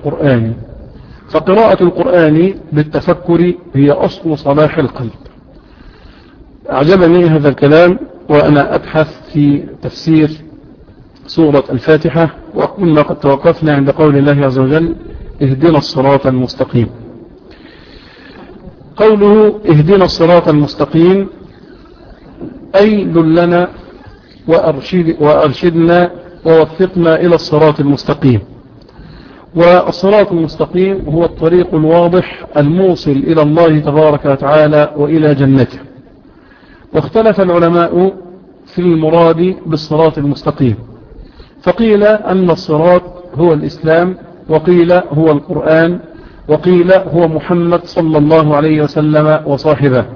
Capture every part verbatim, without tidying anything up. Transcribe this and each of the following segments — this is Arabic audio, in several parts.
القرآن، فقراءة القرآن بالتفكر هي أصل صلاح القلب. أعجبني هذا الكلام وأنا أبحث في تفسير سورة الفاتحة، وكنا قد توقفنا عند قول الله عز وجل اهدنا الصراط المستقيم. قوله اهدنا الصراط المستقيم أي دلنا وأرشد وأرشدنا ووفقنا إلى الصراط المستقيم. والصراط المستقيم هو الطريق الواضح الموصل إلى الله تبارك وتعالى وإلى جنته. واختلف العلماء في المراد بالصراط المستقيم، فقيل أن الصراط هو الإسلام، وقيل هو القرآن، وقيل هو محمد صلى الله عليه وسلم وصاحبه.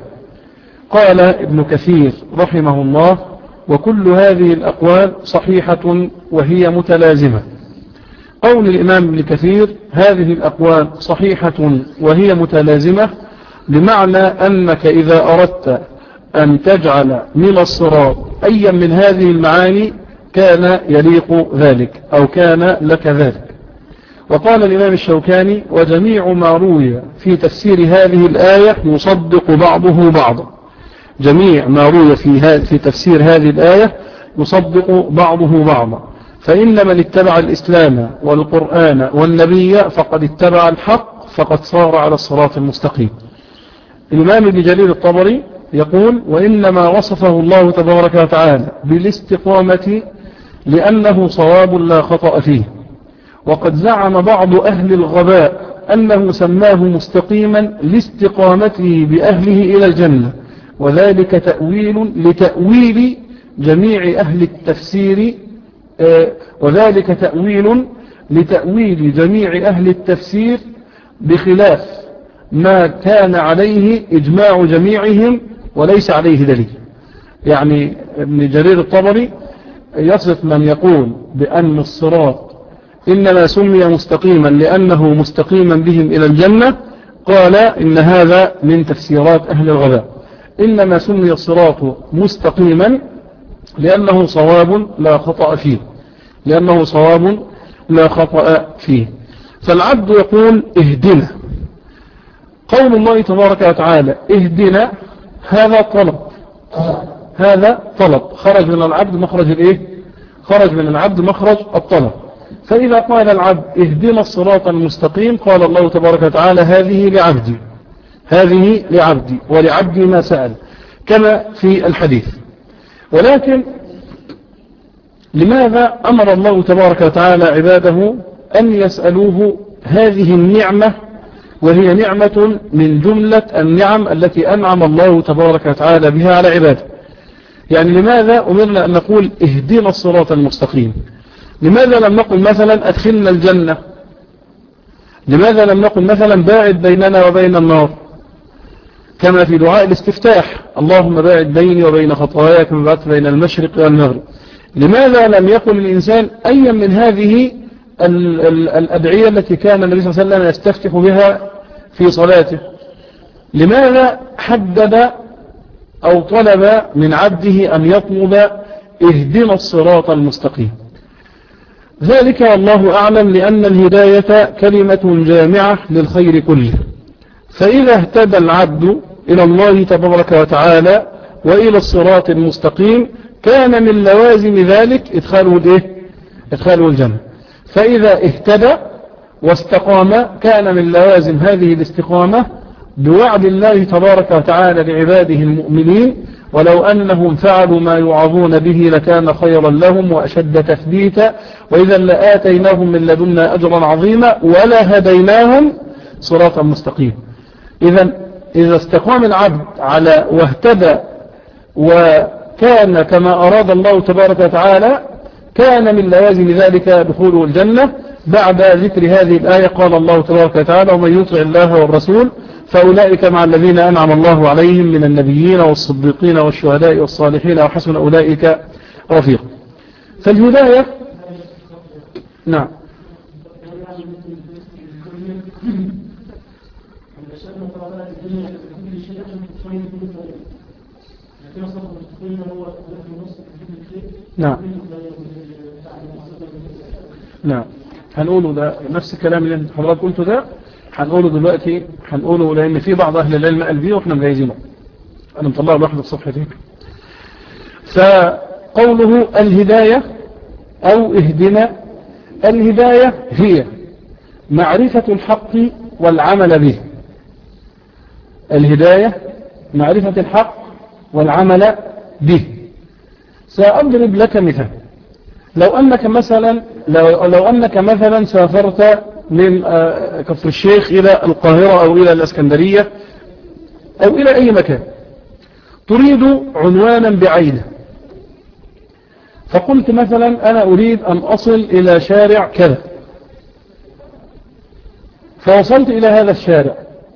قال ابن كثير رحمه الله وكل هذه الأقوال صحيحة وهي متلازمة. قول الإمام ابن كثير هذه الأقوال صحيحة وهي متلازمة بمعنى أنك إذا أردت أن تجعل من الصراط أي من هذه المعاني كان يليق ذلك أو كان لك ذلك. وقال الإمام الشوكاني وجميع ما روي في تفسير هذه الآية يصدق بعضه بعضا. جميع ما روي في, في تفسير هذه الآية يصدق بعضه بعضا، فإن من اتبع الإسلام والقرآن والنبي فقد اتبع الحق، فقد صار على الصراط المستقيم. الإمام ابن جرير الطبري يقول وإنما وصفه الله تبارك وتعالى بالاستقامة لأنه صواب لا خطأ فيه. وقد زعم بعض أهل الغباء أنه سماه مستقيما لاستقامته بأهله إلى الجنة، وذلك تأويل لتأويل جميع أهل التفسير آه وذلك تأويل لتأويل جميع أهل التفسير بخلاف ما كان عليه إجماع جميعهم وليس عليه دليل. يعني ابن جرير الطبري يصف من يقول بأن الصراط إنما سمي مستقيما لأنه مستقيما بهم إلى الجنة، قال إن هذا من تفسيرات أهل الغباء. إنما سمي الصراط مستقيما لأنه صواب لا خطأ فيه لأنه صواب لا خطأ فيه. فالعبد يقول اهدنا. قول الله تبارك وتعالى اهدنا هذا طلب، هذا طلب خرج من العبد مخرج الايه؟ خرج من العبد مخرج الطلب. فإذا قال العبد اهدنا الصراط المستقيم قال الله تبارك وتعالى هذه لعبدي، هذه لعبدي ولعبدي ما سأل، كما في الحديث. ولكن لماذا أمر الله تبارك وتعالى عباده أن يسألوه هذه النعمة، وهي نعمة من جملة النعم التي أنعم الله تبارك وتعالى بها على عباده؟ يعني لماذا أمرنا أن نقول اهدنا الصراط المستقيم؟ لماذا لم نقل مثلا أدخلنا الجنة؟ لماذا لم نقل مثلا باعد بيننا وبين النار كما في دعاء الاستفتاح اللهم باعد بيني وبين خطاياي كما بعدت بين المشرق والمغرب؟ لماذا لم يقل الإنسان أي من هذه ال ال الأدعية التي كان النبي صلى الله عليه وسلم يستفتح بها في صلاته؟ لماذا حدد أو طلب من عبده أن يطلب اهدنا الصراط المستقيم؟ ذلك والله أعلم لأن الهداية كلمة جامعة للخير كله. فإذا اهتدى العبد إلى الله تبارك وتعالى وإلى الصراط المستقيم كان من لوازم ذلك إدخاله الإيه؟ إدخاله الجنة. فإذا اهتدى واستقام كان من لوازم هذه الاستقامة بوعد الله تبارك وتعالى لعباده المؤمنين ولو أنهم فعلوا ما يوعظون به لكان خيرا لهم وأشد تثبيتا وإذا لآتيناهم من لدنا أجرا عظيما ولا هديناهم صراطا مستقيم. إذا إذا استقام العبد على واهتدى وكان كما أراد الله تبارك وتعالى كان من لوازم ذلك دخوله الجنة. بعد ذكر هذه الآية قال الله تبارك وتعالى ومن يطع الله والرسول فأولئك مع الذين أنعم الله عليهم من النبيين والصديقين والشهداء والصالحين وحسن أولئك رفيقا. فالهداية نعم نعم نعم هنقوله ده نفس الكلام اللي انت حضرتك قلته ده، هنقوله دلوقتي، هنقوله لان في بعض اهل العلم قال بيه واحنا مجايزينه. انا مطلع لوحده في صفحتين. فقوله الهداية او اهدنا، الهداية هي معرفة الحق والعمل به. الهداية معرفة الحق والعمل به. سأضرب لك مثال. لو أنك مثلا لو, لو أنك مثلا سافرت من كفر الشيخ إلى القاهرة أو إلى الإسكندرية أو إلى أي مكان، تريد عنوانا بعينه، فقلت مثلا أنا أريد أن أصل إلى شارع كذا، فوصلت إلى هذا الشارع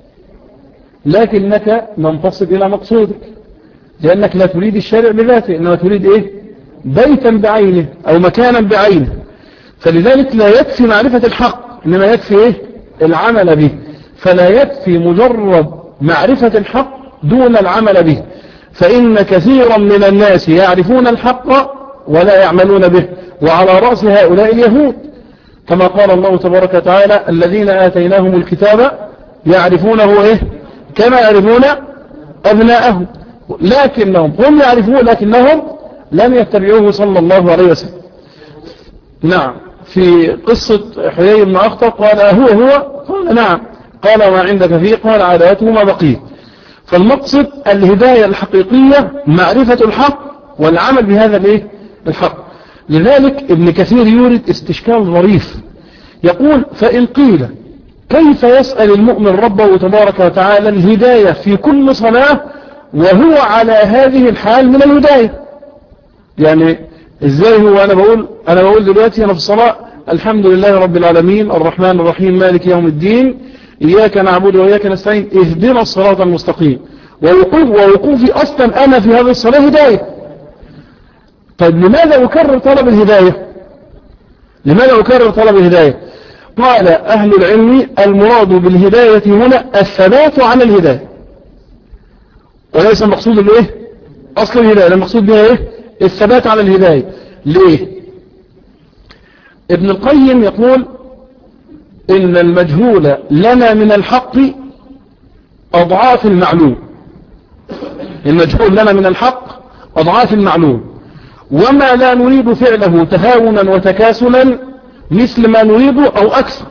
لكنك لم تصل إلى مقصودك، لأنك لا تريد الشارع بذاته، إنما تريد إيه؟ بيتا بعينه أو مكانا بعينه. فلذلك لا يكفي معرفة الحق، إنما يكفي إيه؟ العمل به. فلا يكفي مجرد معرفة الحق دون العمل به، فإن كثيرا من الناس يعرفون الحق ولا يعملون به، وعلى رأس هؤلاء اليهود، كما قال الله تبارك وتعالى الذين آتيناهم الكتاب يعرفونه إيه؟ كما يعرفون أبناءهم، لكنهم هم يعرفون لكنهم لم يتبعوه صلى الله عليه وسلم. نعم، في قصة حيي بن أخطب قال هو هو قال نعم، قال ما عندك فيه قال عاداته ما بقيه. فالمقصد الهداية الحقيقية معرفة الحق والعمل بهذا الايه الحق. لذلك ابن كثير يورد استشكال ظريف، يقول فإن قيل كيف يسأل المؤمن ربه تبارك وتعالى الهداية في كل صلاة وهو على هذه الحال من الهداية؟ يعني ازاي هو انا بقول انا بقول دلوقتي انا في الصلاة الحمد لله رب العالمين الرحمن الرحيم مالك يوم الدين اياك نعبد واياك نستعين اهدنا الصراط المستقيم، ووقوف ووقوفي اصلا انا في هذه الصلاة هداية. طيب لماذا اكرر طلب الهداية؟ لماذا اكرر طلب الهداية؟ قال اهل العلم المراد بالهداية هنا الثبات على الهداية، وليس المقصود الايه اصل الهداية، المقصود بها ايه الثبات على الهداية. ليه؟ ابن القيم يقول إن المجهول لنا من الحق أضعاف المعلوم. المجهول لنا من الحق أضعاف المعلوم، وما لا نريد فعله تهاونا وتكاسلا مثل ما نريده أو أكثر،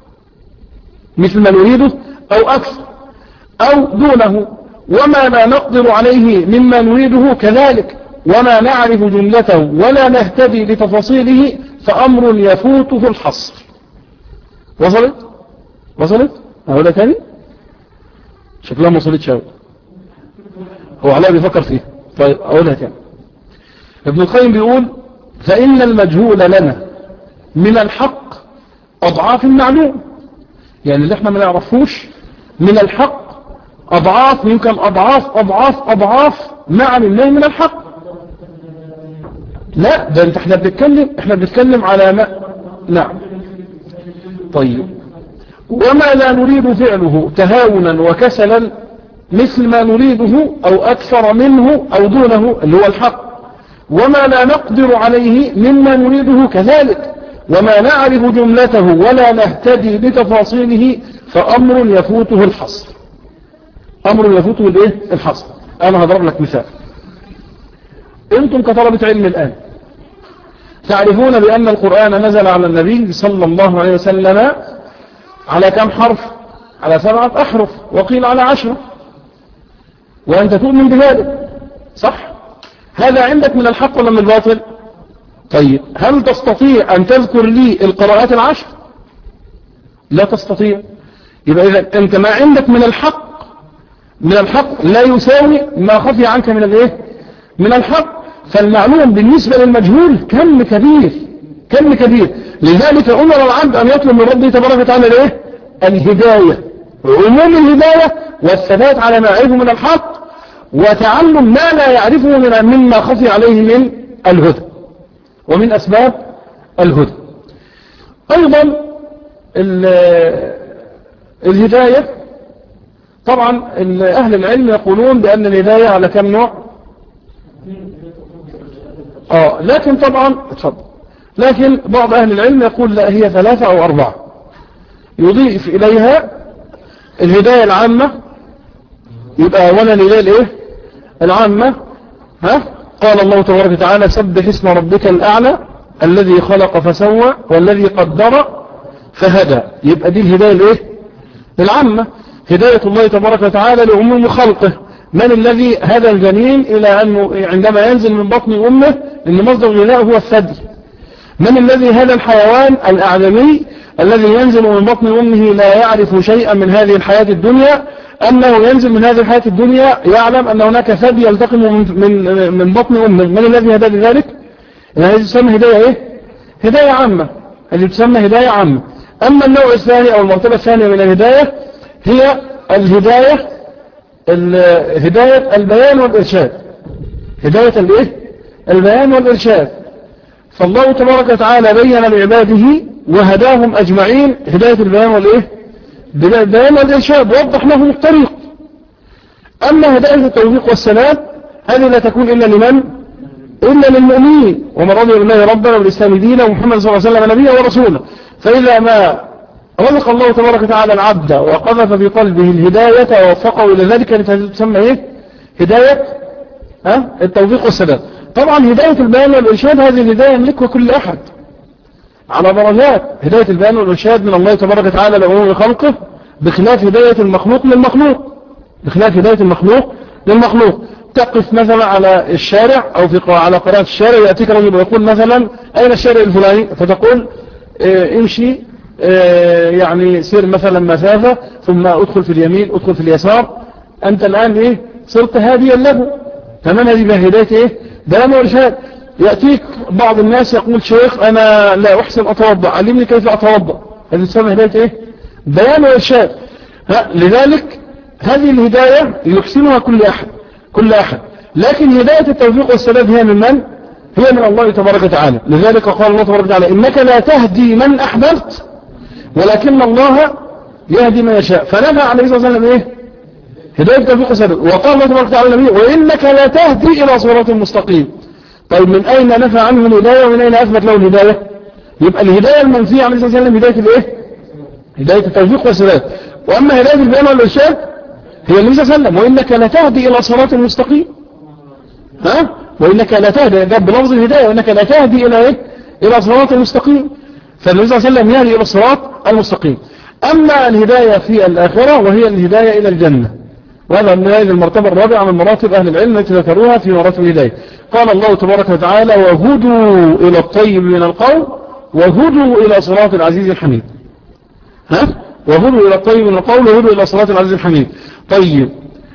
مثل ما نريده أو أكثر أو دونه، وما لا نقدر عليه مما نريده كذلك، وما نعرف جملته ولا نهتدي بتفاصيله فأمر يفوته الحصر. وصلت؟ وصلت؟ أقولها تاني؟ شكلها ما وصلتش أوي، هو علاء بيفكر فيه. طيب أقولها تاني. ابن القيم بيقول فإن المجهول لنا من الحق أضعاف المعلوم، يعني اللي احنا ما نعرفوش من الحق أضعاف، يمكن أضعاف أضعاف أضعاف ما علمناه من الحق. لا ده انت احنا بنتكلم احنا بنتكلم على ما نعم. طيب وما لا نريد فعله تهاونا وكسلا مثل ما نريده او اكثر منه او دونه اللي هو الحق، وما لا نقدر عليه مما نريده كذلك، وما نعرف جملته ولا نهتدي بتفاصيله فامر يفوته الحصر. امر يفوته الايه الحصر. انا هضرب لك مثال. انتم كطلبة علم الان تعرفون بأن القرآن نزل على النبي صلى الله عليه وسلم على كم حرف؟ على سبعة أحرف، وقيل على عشرة، وأنت تؤمن بذلك صح؟ هذا عندك من الحق ولا من الباطل؟ طيب هل تستطيع أن تذكر لي القراءات العشر؟ لا تستطيع. يبقى إذا أنت ما عندك من الحق من الحق لا يساوي ما خفي عنك من الايه من الحق. فالمعلوم بالنسبة للمجهول كم كبير كم كبير. لذلك أمر العبد أن يطلب من ربه تبارك وتعالى الايه الهداية، عموم الهداية والثبات على ما يعرفه من الحق، وتعلم ما لا يعرفه من مما خفي عليه من الهدى ومن أسباب الهدى. أيضا الهداية طبعا أهل العلم يقولون بأن الهداية على كم نوع؟ آه لكن طبعا اتفضل لكن بعض أهل العلم يقول لا، هي ثلاثة أو أربعة، يضيف إليها الهداية العامة. يبقى أولا الهداية الإيه العامة، ها؟ قال الله تبارك وتعالى سبح اسم ربك الأعلى الذي خلق فسوى والذي قدر فهدى. يبقى دي الهداية الإيه العامة، هداية الله تبارك وتعالى لعموم خلقه. من الذي هدى الجنين إلى أنه عندما ينزل من بطن أمه إن مصدر غذائه هو الثدي؟ من الذي هدى الحيوان الأعجمي الذي ينزل من بطن أمه لا يعرف شيئا من هذه الحياة الدنيا، أنه ينزل من هذه الحياة الدنيا يعلم أن هناك ثدي يلتقم من, من, من بطن أمه؟ من الذي هدى لذلك؟ هذه تسمى هداية إيه هداية عامة، هذه تسمى هداية عامة. أما النوع الثاني أو المرتبة الثانية من الهداية هي الهداية هداية البيان والإرشاد، هداية الإيه البيان والإرشاد. فالله تبارك وتعالى بين لعباده وهداهم أجمعين هداية البيان والإيه البيان والإرشاد، ووضح لهم الطريق. أما هداية التوفيق والسلام هذه لا تكون إلا لمن؟ إلا للمؤمنين. ومن رضي بالله ربنا والإسلام دينا ومحمد صلى الله عليه وسلم نبيا ورسولا. فإذا ما رزق الله تبارك وتعالى العبد وقذف في قلبه الهداية ووفقه إلى ذلك كانت تسمى إيه هداية ها التوفيق والسداد. طبعا هداية البيان والإرشاد هذه الهداية يملكها كل أحد على درجات. هداية البيان والإرشاد من الله تبارك وتعالى لعموم خلقه، بخلاف هداية المخلوق للمخلوق، بخلاف هداية المخلوق للمخلوق. تقف مثلا على الشارع أو في على قراءة الشارع، يأتيك رجل ويقول مثلا أين الشارع الفلاني؟ فتقول اه امشي اه يعني سير مثلا مسافة ثم ادخل في اليمين ادخل في اليسار، أنت الآن إيه صرت هاديا له. تمام، هذه بها هداية إيه بيان وإرشاد. يأتيك بعض الناس يقول شيخ أنا لا أحسن أتوضأ، علمني كيف أتوضأ. هذه تسمى هداية إيه بيان وإرشاد. لذلك هذه الهداية يحسنها كل أحد كل أحد لكن هداية التوفيق والسداد هي من من؟ هي من الله تبارك وتعالى. لذلك قال الله تبارك وتعالى إنك لا تهدي من أحببت ولكن الله يهدي من يشاء. فنفع عليه الصلاة والسلام إيه هداية التوفيق والسداد. وقال الله تبارك وتعالى النبي وإنك لا تهدي إلى صراط مستقيم. طيب من أين نفع عنه الهداية ومن أين أثبت له الهداية؟ يبقى الهداية المنفية عليه الصلاة والسلام هداية الإيه هداية التوفيق والسداد. وأما هداية البيان والإرشاد هي النبي صلى الله عليه وسلم وإنك لا تهدي إلى صراط مستقيم. ها وإنك لا تهدي جاب بلفظ الهداية وإنك لا تهدي إلى إيه إلى صراط مستقيم. فالنبي صلى الله عليه وسلم يهدي إلى الصراط المستقيم. أما الهداية في الآخرة وهي الهداية إلى الجنة، وهذا من هذه المرتبة الرابعة من مراتب أهل العلم التي ذكروها في مراتب الهداية. قال الله تبارك وتعالى وهدوا إلى الطيب من القول وهدوا إلى صراط العزيز الحميد. ها وهدوا إلى الطيب من القول وهدوا إلى صراط العزيز الحميد. طيب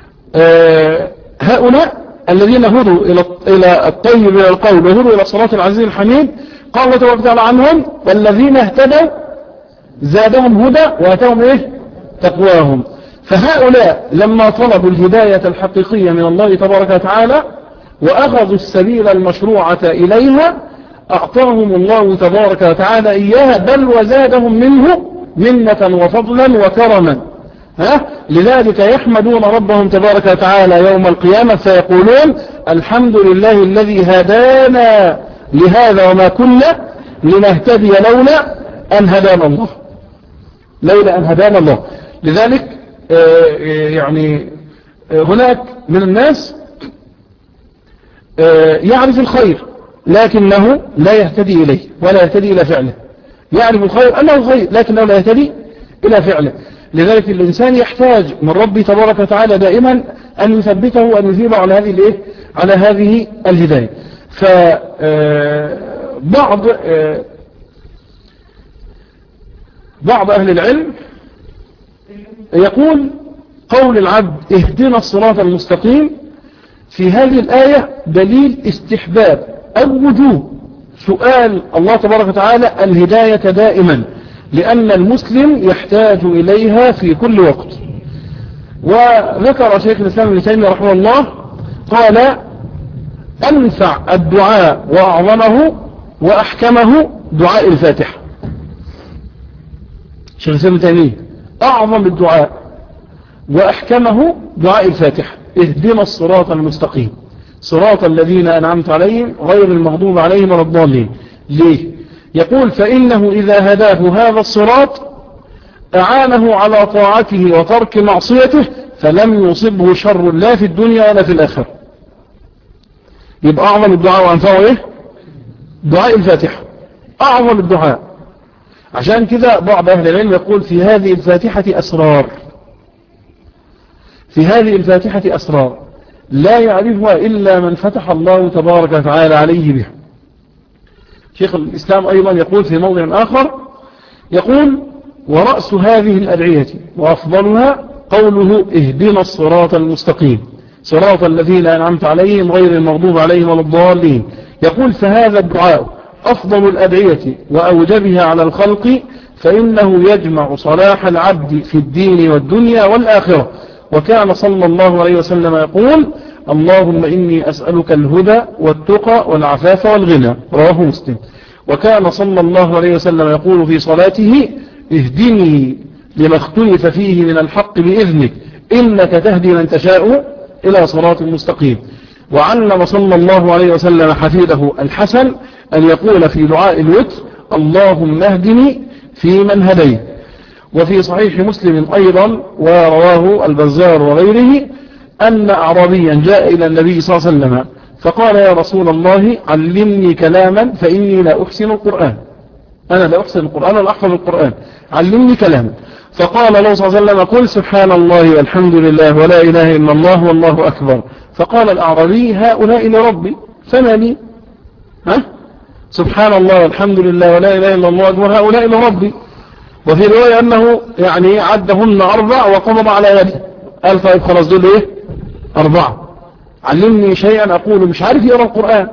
آه هؤلاء الذين هدوا إلى إلى الطيب من القول وهدوا إلى صراط العزيز الحميد قال الله تبارك وتعالى عنهم والذين اهتدوا زادهم هدى واتاهم إيه تقواهم. فهؤلاء لما طلبوا الهداية الحقيقية من الله تبارك وتعالى وأخذوا السبيل المشروعة إليها أعطاهم الله تبارك وتعالى إياها، بل وزادهم منه منة وفضلا وكرما. ها لذلك يحمدون ربهم تبارك وتعالى يوم القيامة فيقولون الحمد لله الذي هدانا لهذا وما كنا لنهتدي لولا أن هدانا الله لولا أن هدانا الله. لذلك يعني هناك من الناس يعرف الخير لكنه لا يهتدي إليه ولا يهتدي إلى فعله. يعرف الخير أنه خير لكنه لا يهتدي إلى فعله. لذلك الإنسان يحتاج من ربي تبارك وتعالى دائما أن يثبته وأن يثيبه على هذه الإيه؟ على هذه الهداية. فبعض بعض أهل العلم يقول قول العبد اهدنا الصراط المستقيم في هذه الآية دليل استحباب أو وجوب سؤال الله تبارك وتعالى الهداية دائما، لأن المسلم يحتاج إليها في كل وقت. وذكر شيخ الإسلام ابن تيمية رحمه الله قال أنفع الدعاء وأعظمه وأحكمه دعاء الفاتحة. شيخ الإسلام ابن تيمية أعظم الدعاء وأحكمه دعاء الفاتحة اهدنا الصراط المستقيم صراط الذين أنعمت عليهم غير المغضوب عليهم ولا الضالين. ليه؟ يقول فإنه إذا هداه هذا الصراط أعانه على طاعته وترك معصيته فلم يصبه شر لا في الدنيا ولا في الآخرة. يبقى أعظم الدعاء وأنفعه إيه؟ دعاء الفاتحة أعظم الدعاء. عشان كده بعض أهل العلم يقول في هذه الفاتحة أسرار، في هذه الفاتحة أسرار لا يعرفها إلا من فتح الله تبارك وتعالى عليه بها. شيخ الإسلام أيضا يقول في موضع آخر، يقول ورأس هذه الأدعية وأفضلها قوله اهدنا الصراط المستقيم صراط الذين أنعمت عليهم غير المغضوب عليهم ولا الضالين. يقول فهذا الدعاء أفضل الأدعية وأوجبها على الخلق، فإنه يجمع صلاح العبد في الدين والدنيا والآخرة. وكان صلى الله عليه وسلم يقول اللهم إني أسألك الهدى والتقى والعفاف والغنى، رواه مسلم. وكان صلى الله عليه وسلم يقول في صلاته اهدني لما اختلف فيه من الحق بإذنك إنك تهدي من تشاء إلى صراط مستقيم. وعلم صلى الله عليه وسلم حفيده الحسن أن يقول في دعاء الوتر اللهم اهدني في من هديت. وفي صحيح مسلم أيضا ورواه البزار وغيره أن أعرابيا جاء إلى النبي صلى الله عليه وسلم فقال يا رسول الله علمني كلاما فإني لا أحسن القرآن، أنا لا أحسن القرآن ولا أحفظ القرآن، علمني كلاما. فقال الله صلى الله عليه وسلم قل سبحان الله والحمد لله ولا إله إلا الله والله أكبر. فقال الأعرابي هؤلاء لربي فما لي؟ ها؟ سبحان الله والحمد لله ولا إله إلا الله أكبر هؤلاء لربي. وفي رواية أنه يعني عدهن أربع وقبض على يده، قال طيب خلاص دول إيه؟ أربعة، علمني شيئا أقول مش عارف يقرأ القرآن.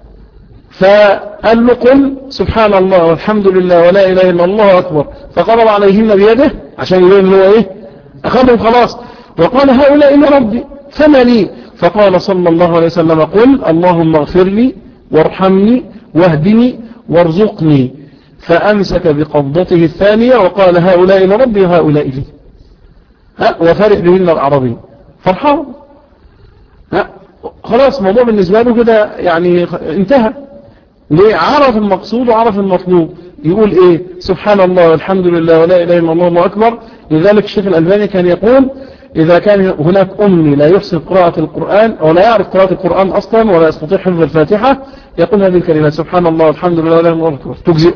فقال له قل سبحان الله والحمد لله ولا إله إلا الله أكبر، فقبض عليهن بيده عشان يقول هو إيه؟ أخذهم خلاص. وقال هؤلاء لربي فما لي؟ فقال صلى الله عليه وسلم قل اللهم اغفر لي وارحمني واهدني وارزقني. فأمسك بقبضته الثانية وقال هؤلاء لربي وهؤلاء لي. ها؟ وفرح بهن الأعرابي فرحان. ها؟ خلاص موضوع بالنسبة له كده يعني انتهى. ليه؟ عرف المقصود وعرف المطلوب. يقول ايه؟ سبحان الله والحمد لله ولا إله إلا الله الله أكبر. لذلك الشيخ الألباني كان يقول إذا كان هناك أمي لا يحسن قراءة القرآن أو لا يعرف قراءة القرآن أصلا ولا يستطيع حفظ الفاتحة يقول هذه الكلمات سبحان الله والحمد لله ولا إله إلا الله أكبر تجزئ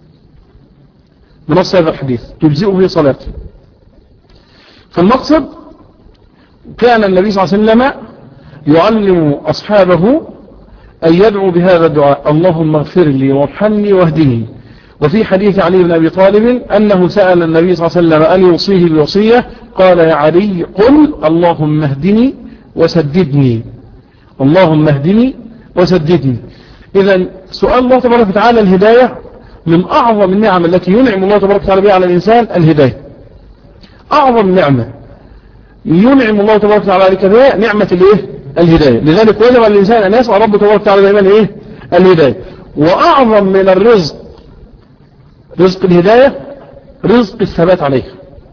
بنص هذا الحديث، تجزئه في صلاته. فالمقصد كان النبي صلى الله عليه وسلم يعلم أصحابه أن يدعو بهذا الدعاء اللهم اغفر لي وارحمني واهدني. وفي حديث علي بن أبي طالب أنه سأل النبي صلى الله عليه وسلم أن يوصيه بوصية قال يا علي قل اللهم اهدني وسددني، اللهم اهدني وسددني. إذن سؤال الله تبارك وتعالى الهداية من أعظم النعم التي ينعم الله تبارك وتعالى بها على الإنسان، الهداية أعظم نعمة ينعم الله تبارك وتعالى عليك بها نعمة الايه؟ الهداية. لذلك وجب على الإنسان أن يسأل ربه تبارك وتعالى دائما ايه؟ الهداية. وأعظم من الرزق رزق الهداية رزق الثبات عليها.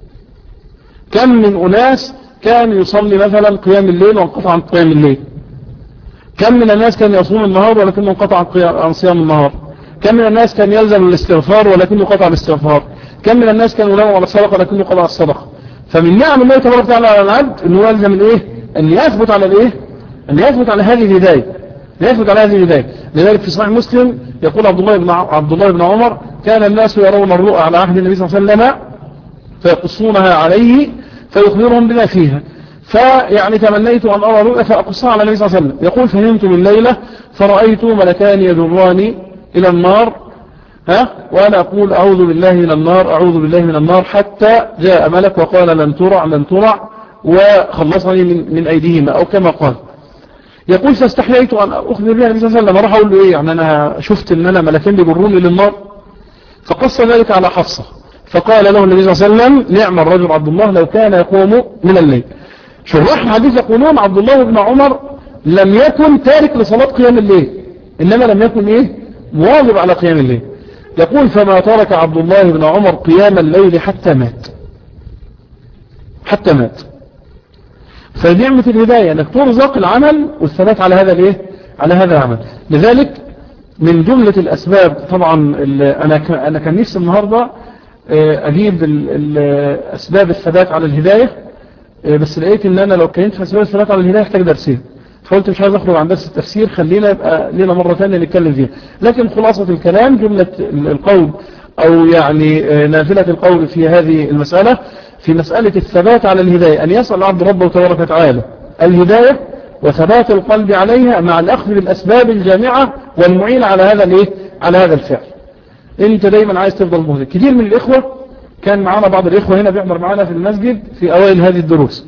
كم من أناس كان يصلي مثلا قيام الليل وانقطع عن قيام الليل، كم من الناس كان يصوم النهار ولكنه انقطع عن صيام النهار، كم من الناس كان يلزم الاستغفار ولكنه قطع الاستغفار، كم من الناس كان ينام على الصدقة ولكنه قطع الصدقة. فمن نعم الله تبارك وتعالى على العبد انه يلزم الايه؟ ان يثبت على الايه؟ ان يثبت على هذه الهداية، يثبت على هذه الهداية. لذلك في صحيح مسلم يقول عبد الله بن عبد الله بن عمر كان الناس يرون الرؤى على عهد النبي صلى الله عليه وسلم فيقصونها عليه فيخبرهم بما فيها، فيعني تمنيت أن أرى رؤيا فأقصها على النبي صلى الله عليه وسلم. يقول فهمت من ليلة فرأيت ملكان يجراني إلى النار، ها وأنا أقول أعوذ بالله من النار أعوذ بالله من النار، حتى جاء ملك وقال لن ترع لن ترع وخلصني من, من أيديهما أو كما قال. يقول فاستحييت أن أخبر بها النبي صلى الله عليه وسلم، راح أقول له إيه يعني أنا شفت أن أنا ملكين يجروني للنار. فقص ذلك على حفصة فقال له النبي صلى الله عليه وسلم نعم الرجل عبد الله لو كان يقوم من الليل. شراح الحديث يقولون عبد الله بن عمر لم يكن تارك لصلاة قيام الليل، إنما لم يكن إيه مواظب على قيام الليل. يقول فما ترك عبد الله بن عمر قيام الليل حتى مات، حتى مات. فنعمة الهداية انك ترزق العمل والثبات على هذا الايه؟ على هذا العمل. لذلك من جملة الأسباب طبعا أنا أنا كان نفسي النهاردة أجيب أسباب الثبات على الهداية، بس لقيت إن أنا لو كنت في أسباب الثبات على الهداية احتاج درسين، فقلت مش عايز أخرج عن درس التفسير، خلينا يبقى لنا مرة ثانية نتكلم فيها. لكن خلاصة الكلام جملة القول أو يعني نافلة القول في هذه المسألة، في مسألة الثبات على الهداية، أن يسأل العبد ربه تبارك وتعالى الهداية وثبات القلب عليها مع الأخذ بالأسباب الجامعة والمعينة على هذا الايه على هذا الفعل. انت دايما عايز تفضل مهتم. كتير من الإخوة كان معنا بعض الإخوة هنا بيحضر معنا في المسجد في أوائل هذه الدروس،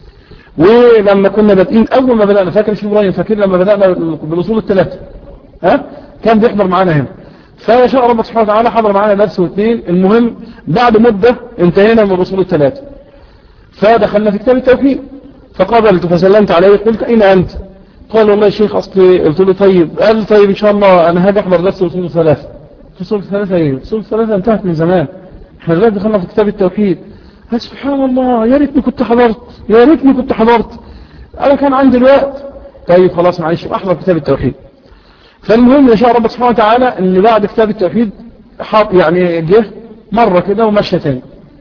ولما كنا بادئين أول ما بدأنا، فاكر شو إبراهيم فاكر لما بدأنا بالأصول الثلاثة ها كان بيحضر معنا هنا، فشاء رب سبحانه وتعالى حضر معنا درس واثنين. المهم بعد مدة انتهينا من الأصول الثلاثة، فدخلنا في كتاب التوحيد، فقابلت فسلمت عليه، قلت أين أنت؟ قال والله يا شيخ أصلي. قلت له طيب. قال طيب إن شاء الله أنا هاجي أحضر درس أصول الثلاثة. أصول الثلاثة إيه؟ أصول الثلاثة انتهت من زمان، احنا دلوقتي دخلنا في كتاب التوحيد. قال سبحان الله، يا ريتني كنت حضرت، يا ريتني كنت حضرت، أنا كان عندي الوقت. طيب خلاص معلش أحضر كتاب التوحيد. فالمهم يشاء رب سبحانه وتعالى ان بعد كتاب التوحيد حاط يعني جه مرة كده ومشى تاني،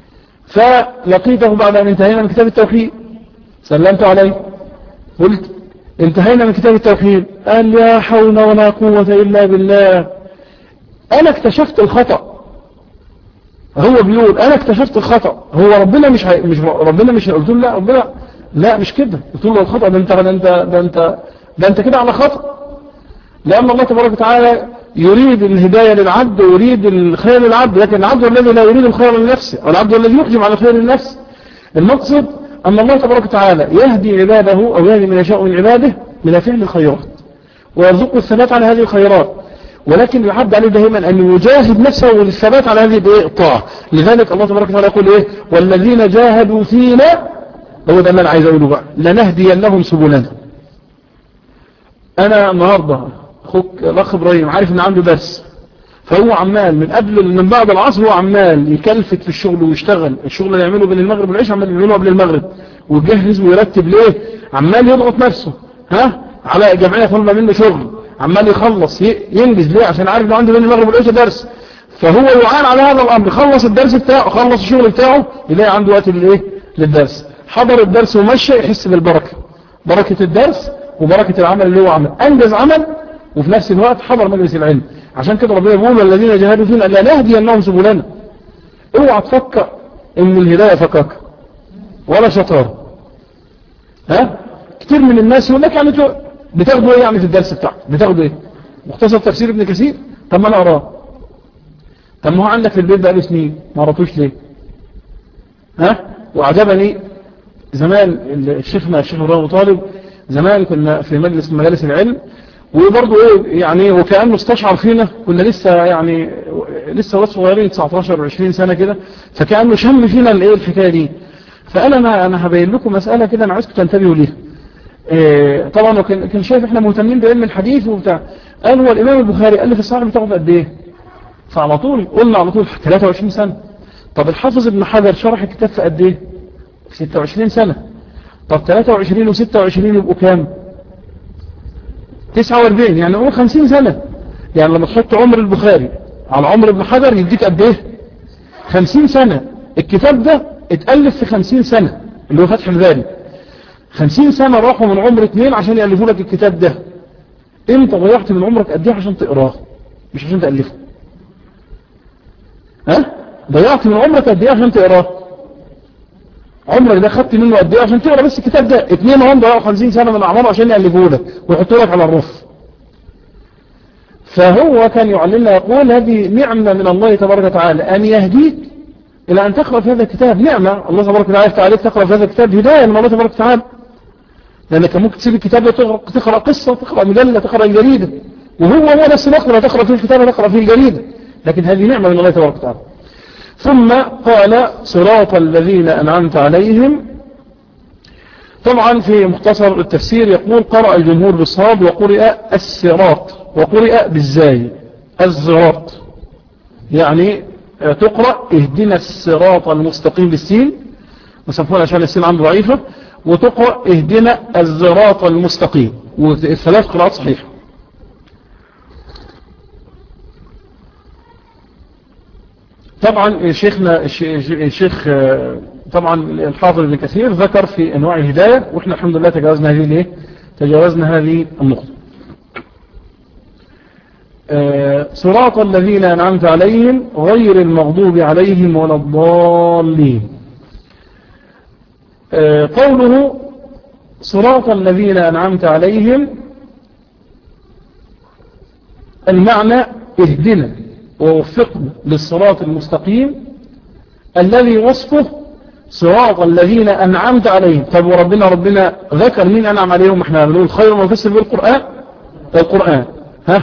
فلقيته بعد ان انتهينا من كتاب التوحيد، سلمت عليه قلت انتهينا من كتاب التوحيد. قال يا حول ولا قوة الا بالله، انا اكتشفت الخطأ. هو بيقول انا اكتشفت الخطأ، هو ربنا مش هي... مش ربنا مش قلت له لا ربنا لا مش كده، قلت له الخطأ ده انت ده انت ده انت ده انت كده على خطأ، لأن الله تبارك وتعالى يريد الهداية للعبد ويريد الخير للعبد، لكن العبد الذي لا يريد الخير لنفسه، أو العبد الذي يحجم على الخير لنفسه. المقصد أن الله تبارك وتعالى يهدي عباده أو يهدي من يشاء من عباده من فعل الخيرات ويرزقه الثبات على هذه الخيرات، ولكن العبد عليه دائما أن يجاهد نفسه للثبات على هذه الطاعة. لذلك الله تبارك وتعالى يقول إيه؟ والذين جاهدوا فينا، هو ده اللي أنا عايز أقوله بقى، لنهدينهم سبلنا. أنا النهاردة أخوك الأخ إبراهيم عارف إن عنده درس، فهو عمال من قبل من بعد العصر هو عمال يكلفت في الشغل ويشتغل، الشغل اللي يعمله بين المغرب والعشاء عمال يعمله قبل المغرب، ويجهز ويرتب ليه، عمال يضغط نفسه ها على جمعية طالبة منه شغل، عمال يخلص ينجز ليه عشان عارف إنه عنده بين المغرب والعشاء درس، فهو يعان على هذا الأمر. خلص الدرس بتاعه، خلص الشغل بتاعه، يلاقي عنده وقت للايه للدرس، حضر الدرس ومشى، يحس بالبركة، بركة الدرس وبركة العمل اللي هو عمل، أنجز عمل وفي نفس الوقت حضر مجلس العلم. عشان كده ربنا يقول الذين جاهدوا فينا لا نهدينهم سبلنا. اوعى تفكر ان الهداية فكاك ولا شطارة. ها كتير من الناس يقول لك يعني بتاخدوا ايه يعني في الدرس بتاعك؟ بتاخدوا ايه؟ مختصر تفسير ابن كثير؟ طب ما انا اقراه. طب ما هو عندك في البيت بقى له سنين ما قراتوش ليه؟ ها وعجبني زمان الشيخنا الشيخ ابراهيم طالب، زمان كنا في مجلس من مجالس العلم، وبرضه ايه يعني وكأنه استشعر فينا، كنا لسه يعني لسه ولاد صغيرين تسعتاشر وعشرين سنة كده، فكأنه شم فينا الايه الحكاية دي. فقال انا انا هبين لكم مسألة كده انا عايزكم تنتبهوا ليها. إيه طبعا وكان كان شايف احنا مهتمين بعلم الحديث وبتاع. قال هو الامام البخاري قال لي في الصحيح بتاخد قد ايه؟ فعلى طول قلنا على طول ثلاثة وعشرين سنة. طب الحافظ ابن حجر شرح الكتاب في قد ايه؟ في ستة وعشرين سنة. طب ثلاثة وعشرين وستة وعشرين يبقوا كام؟ تسعة وأربعين، يعني نقول خمسين سنة. يعني لما تحط عمر البخاري على عمر ابن حجر يديك قد ايه؟ خمسين سنة. الكتاب ده اتألف في خمسين سنة اللي هو فتح الباري. خمسين سنة راحوا من عمر اثنين عشان يألفوا لك الكتاب ده. انت ضيعت من عمرك قد ايه عشان تقراه مش عشان تألفه؟ ها؟ ضيعت من عمرك قد ايه عشان تقراه؟ عمرك ده خدت منه قد ايه عشان تقرا بس الكتاب ده؟ اثنين هم ضيعوا خمسين سنة من اعمارهم عشان يألفوه لك ويحطوا لك على الرف. فهو كان يعلمنا يقول هذه نعمة من الله تبارك وتعالى أن يهديك إلى أن تقرأ في هذا الكتاب. نعمة الله تبارك وتعالى يفتح عليك تقرأ في هذا الكتاب، هداية من الله تبارك وتعالى. لأنك ممكن تسيب الكتاب تقرأ قصة، تقرأ مجلة، تقرأ الجريدة، وهو هو نفس الأخرى تقرأ فيه الكتاب تقرأ فيه الجريدة، لكن هذه نعمة من الله تبارك وتعالى. ثم قال صراط الذين أنعمت عليهم. طبعا في مختصر التفسير يقول قرأ الجمهور بالصاد وقرئ الصراط وقرئ بالزاي الصراط، يعني تقرأ اهدنا الصراط المستقيم بالسين وسمفون عشان السين عنده ضعيفة، وتقرأ اهدنا الصراط المستقيم، والثلاث قراءات صحيحة. طبعا شيخنا الشيخ طبعا الحافظ ابن كثير ذكر في انواع الهداية، واحنا الحمد لله تجاوزنا هذه الايه تجاوزنا هذه النقطة. صراط الذين أنعمت عليهم غير المغضوب عليهم ولا الضالين. قوله صراط الذين أنعمت عليهم المعنى اهدنا ووفقنا للصراط المستقيم الذي وصفه صراط الذين أنعمت عليهم. طب وربنا ربنا ذكر مين أنعم عليهم؟ احنا بنقول خير ما فسر بالقرآن القرآن ها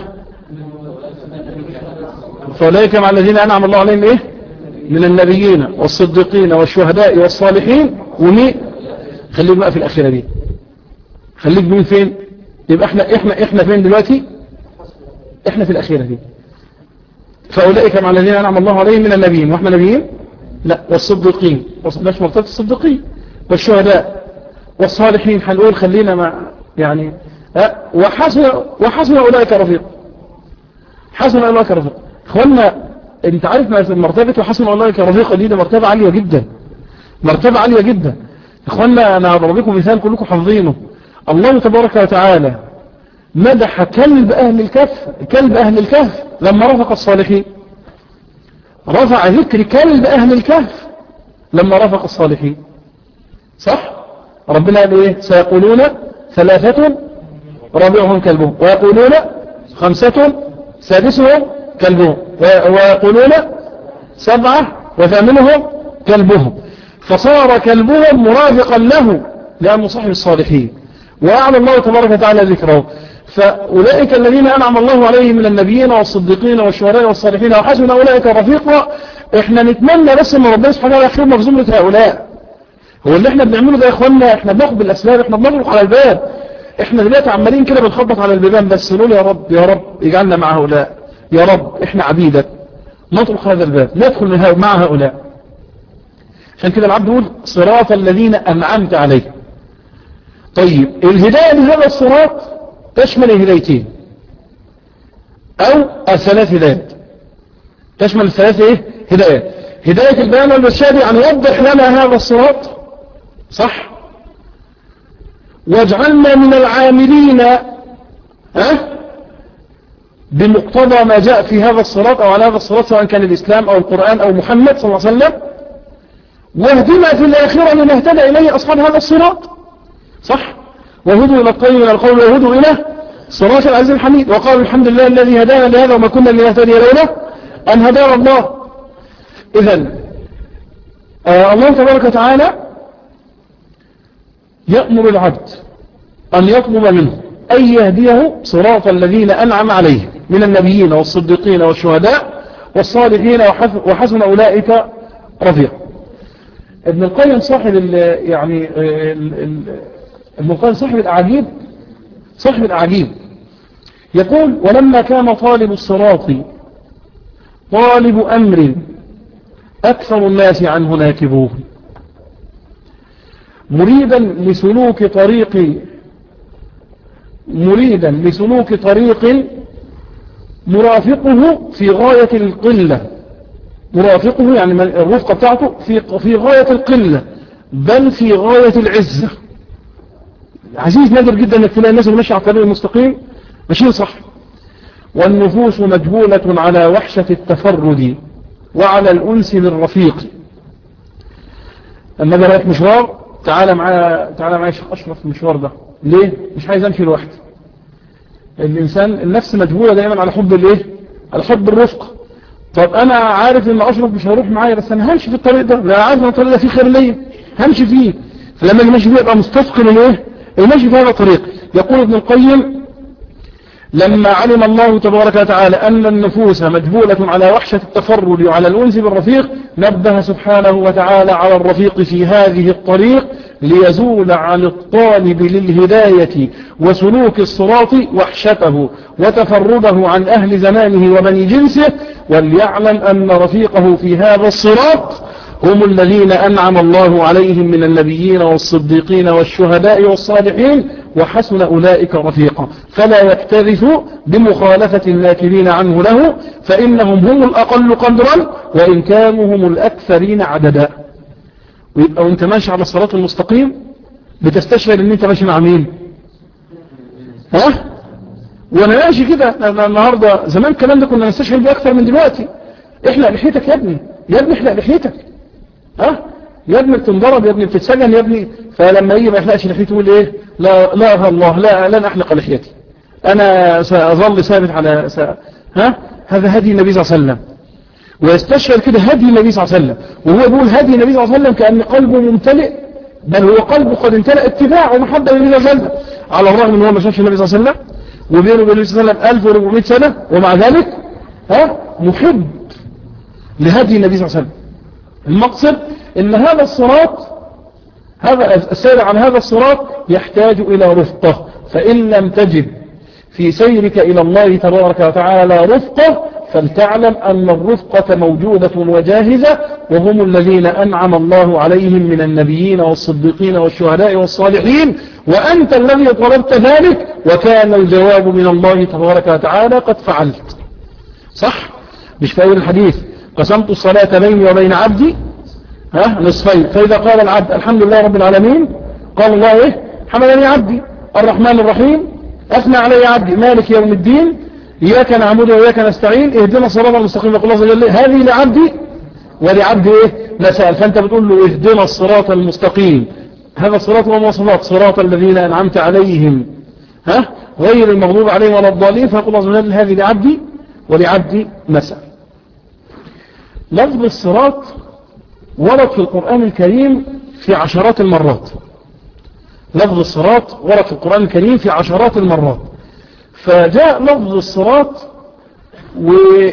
فأولئك مع الذين أنعم الله عليهم إيه؟ من النبيين والصديقين والشهداء والصالحين. ومين؟ خليك بقى في الأخيرة دي، خليك مين فين؟ يبقى احنا احنا احنا فين دلوقتي؟ احنا في الأخيرة دي. فأولئك مع الذين أنعم الله عليهم من النبيين، واحنا نبيين؟ لا، والصديقين مش مرتبط الصديقين، والشهداء والصالحين. هنقول خلينا مع يعني ها وحسن وحسن أولئك رفيق. حسن أولئك رفيق. اخوانا انت عارف مرتبة وحسن أولئك رفيق دي, دي مرتبة عالية جدا، مرتبة عالية جدا. اخوانا انا هضرب لكم مثال كلكم حافظينه. الله تبارك وتعالى مدح كلب أهل الكهف كلب أهل الكهف لما رفق الصالحين، رفع ذكر كلب أهل الكهف لما رفق الصالحين. صح؟ ربنا قال ايه؟ سيقولون ثلاثة رابعهم كلبهم، ويقولون خمسة سادسهم كلبهم، ويقولون سبعة وثامنهم كلبهم. فصار كلبهم مرافقا له لأنه صاحب الصالحين، وأعلى الله تبارك وتعالى ذكره. فأولئك الذين أنعم الله عليهم من النبيين والصديقين والشهداء والصالحين وحسن أولئك رفيقا. احنا نتمنى بس ان ربنا سبحانه وتعالى يخرجنا في زمرة هؤلاء. هو اللي احنا بنعمله ده يا اخوانا احنا بناخد بالاسباب، احنا بنغلق على الباب. احنا دلوقتي عمالين كده بنخبط على البيبان بس نقول يا رب يا رب اجعلنا مع هؤلاء، يا رب احنا عبيدك نطرق هذا الباب ندخل مع هؤلاء. عشان كده العبد يقول صراط الذين أنعمت عليهم. طيب الهداية لهذا الصراط تشمل الهدايتين او الثلاث هدايات، تشمل الثلاث ايه هدايات. هداية البيان والإرشاد يعني يوضح لنا هذا الصراط صح، واجعلنا من العاملين ها بمقتضى ما جاء في هذا الصراط او على هذا الصراط سواء كان الإسلام او القرآن او محمد صلى الله عليه وسلم. واهدنا في الآخرة لما اهتدى إليه أصحاب هذا الصراط صح. وهدوا إلى الطيب من القول وهدوا إلى صراط العزيز الحميد. وقالوا الحمد لله الذي هدانا لهذا وما كنا لنهتدي لولا أن هدانا الله. إذن آه الله تبارك وتعالى يأمر العبد أن يطلب منه أن يهديه صراط الذين أنعم عليهم من النبيين والصديقين والشهداء والصالحين وحسن أولئك رفيق. ابن القيم صاحب ال يعني ال ابن القيم صاحب الأعاجيب صاحب الأعاجيب يقول ولما كان طالب الصراط طالب أمر أكثر الناس عنه ناكبوه مريدا لسلوك طريق مريدا لسلوك طريق مرافقه في غاية القلة، مرافقه يعني الرفقة بتاعته في في غاية القلة بل في غاية العزة. عزيز نادر جدا انك تلاقي الناس اللي ماشيه على الطريق المستقيم ماشيين صح. والنفوس مجبولة على وحشة التفرد وعلى الأنس بالرفيق. لما اجي رايح مشوار تعالى معايا تعالى معايا شيخ اشرف في المشوار ده، ليه؟ مش عايز امشي لوحدي. الانسان النفس مجبولة دائما على حب الايه؟ على حب الرفق. طب انا عارف ان اشرف مش هيروح معايا بس انا همشي في الطريق ده، لا عارف ان الطريق ده فيه خير ليا همشي فيه. فلما اجي ماشي فيه يبقى مستثقل الايه؟ المشي في هذا الطريق. يقول ابن القيم لما علم الله تبارك وتعالى أن النفوس مجبولة على وحشة التفرد وعلى الأنس بالرفيق نبه سبحانه وتعالى على الرفيق في هذه الطريق ليزول عن الطالب للهداية وسلوك الصراط وحشته وتفرده عن أهل زمانه وبني جنسه، وليعلم أن رفيقه في هذا الصراط هم الذين أنعم الله عليهم من النبيين والصديقين والشهداء والصالحين وحسن أولئك رفيقا. فلا يكترث بمخالفة الناكرين عنه له، فإنهم هم الأقل قدرا وإن كانوا هم الأكثرين عددا. ويبقى وانت ماشي على الصراط المستقيم بتستشعر ان انت ماشي مع مين؟ ها؟ وانا ماشي كده النهاردة، زمان الكلام ده كنا نستشعر بيه اكثر من دلوقتي. احلق لحيتك يا ابني، يا ابني احلق لحيتك، ها؟ يا ابني بتنضرب، يا ابني بتتسجن، يا ابني. فلما يجي ما يحلقش لحيته يقول ايه؟ لا لا الله لا لن احلق لحيتي، انا ساظل ثابت على س... ها؟ هذا هدي النبي صلى الله عليه وسلم. ويستشعر كده هدي النبي صلى الله عليه وسلم، وهو بيقول هدي النبي صلى الله عليه وسلم كأن قلبه ممتلئ، بل هو قلبه قد امتلأ اتباع ومحبة للنبي صلى الله عليه وسلم، على الرغم ان هو ما شافش النبي صلى الله عليه وسلم وبينه وبين النبي صلى الله عليه وسلم ألف وأربعمائة سنة، ومع ذلك ها محب لهدي النبي صلى الله عليه وسلم. المقصد ان هذا الصراط، هذا السير عن هذا الصراط يحتاج الى رفقة، فان لم تجد في سيرك الى الله تبارك وتعالى رفقة فلتعلم أن الرفقة موجودة وجاهزة، وهم الذين أنعم الله عليهم من النبيين والصديقين والشهداء والصالحين، وأنت الذي طلبت ذلك وكان الجواب من الله تبارك وتعالى قد فعلت. صح؟ مش في أول الحديث قسمت الصلاة بيني وبين عبدي ها نصفين، فإذا قال العبد الحمد لله رب العالمين قال الله إيه؟ حمدني عبدي. الرحمن الرحيم أثنى علي عبدي. مالك يوم الدين إياك نعبد وإياك نستعين اهدنا الصراط المستقيم. يقول الله عز وجل هذه لعبدي ولعبدي إيه؟ نسأل. فأنت بتقول له اهدنا الصراط المستقيم، هذا الصراط والمواصفات صراط الذين أنعمت عليهم ها غير المغضوب عليهم ولا الضالين. فيقول الله عز وجل هذه لعبدي ولعبدي نسأل. لفظ الصراط ورد في القرآن الكريم في عشرات المرات. لفظ الصراط ورد في القرآن الكريم في عشرات المرات. فجاء لفظ الصراط وفي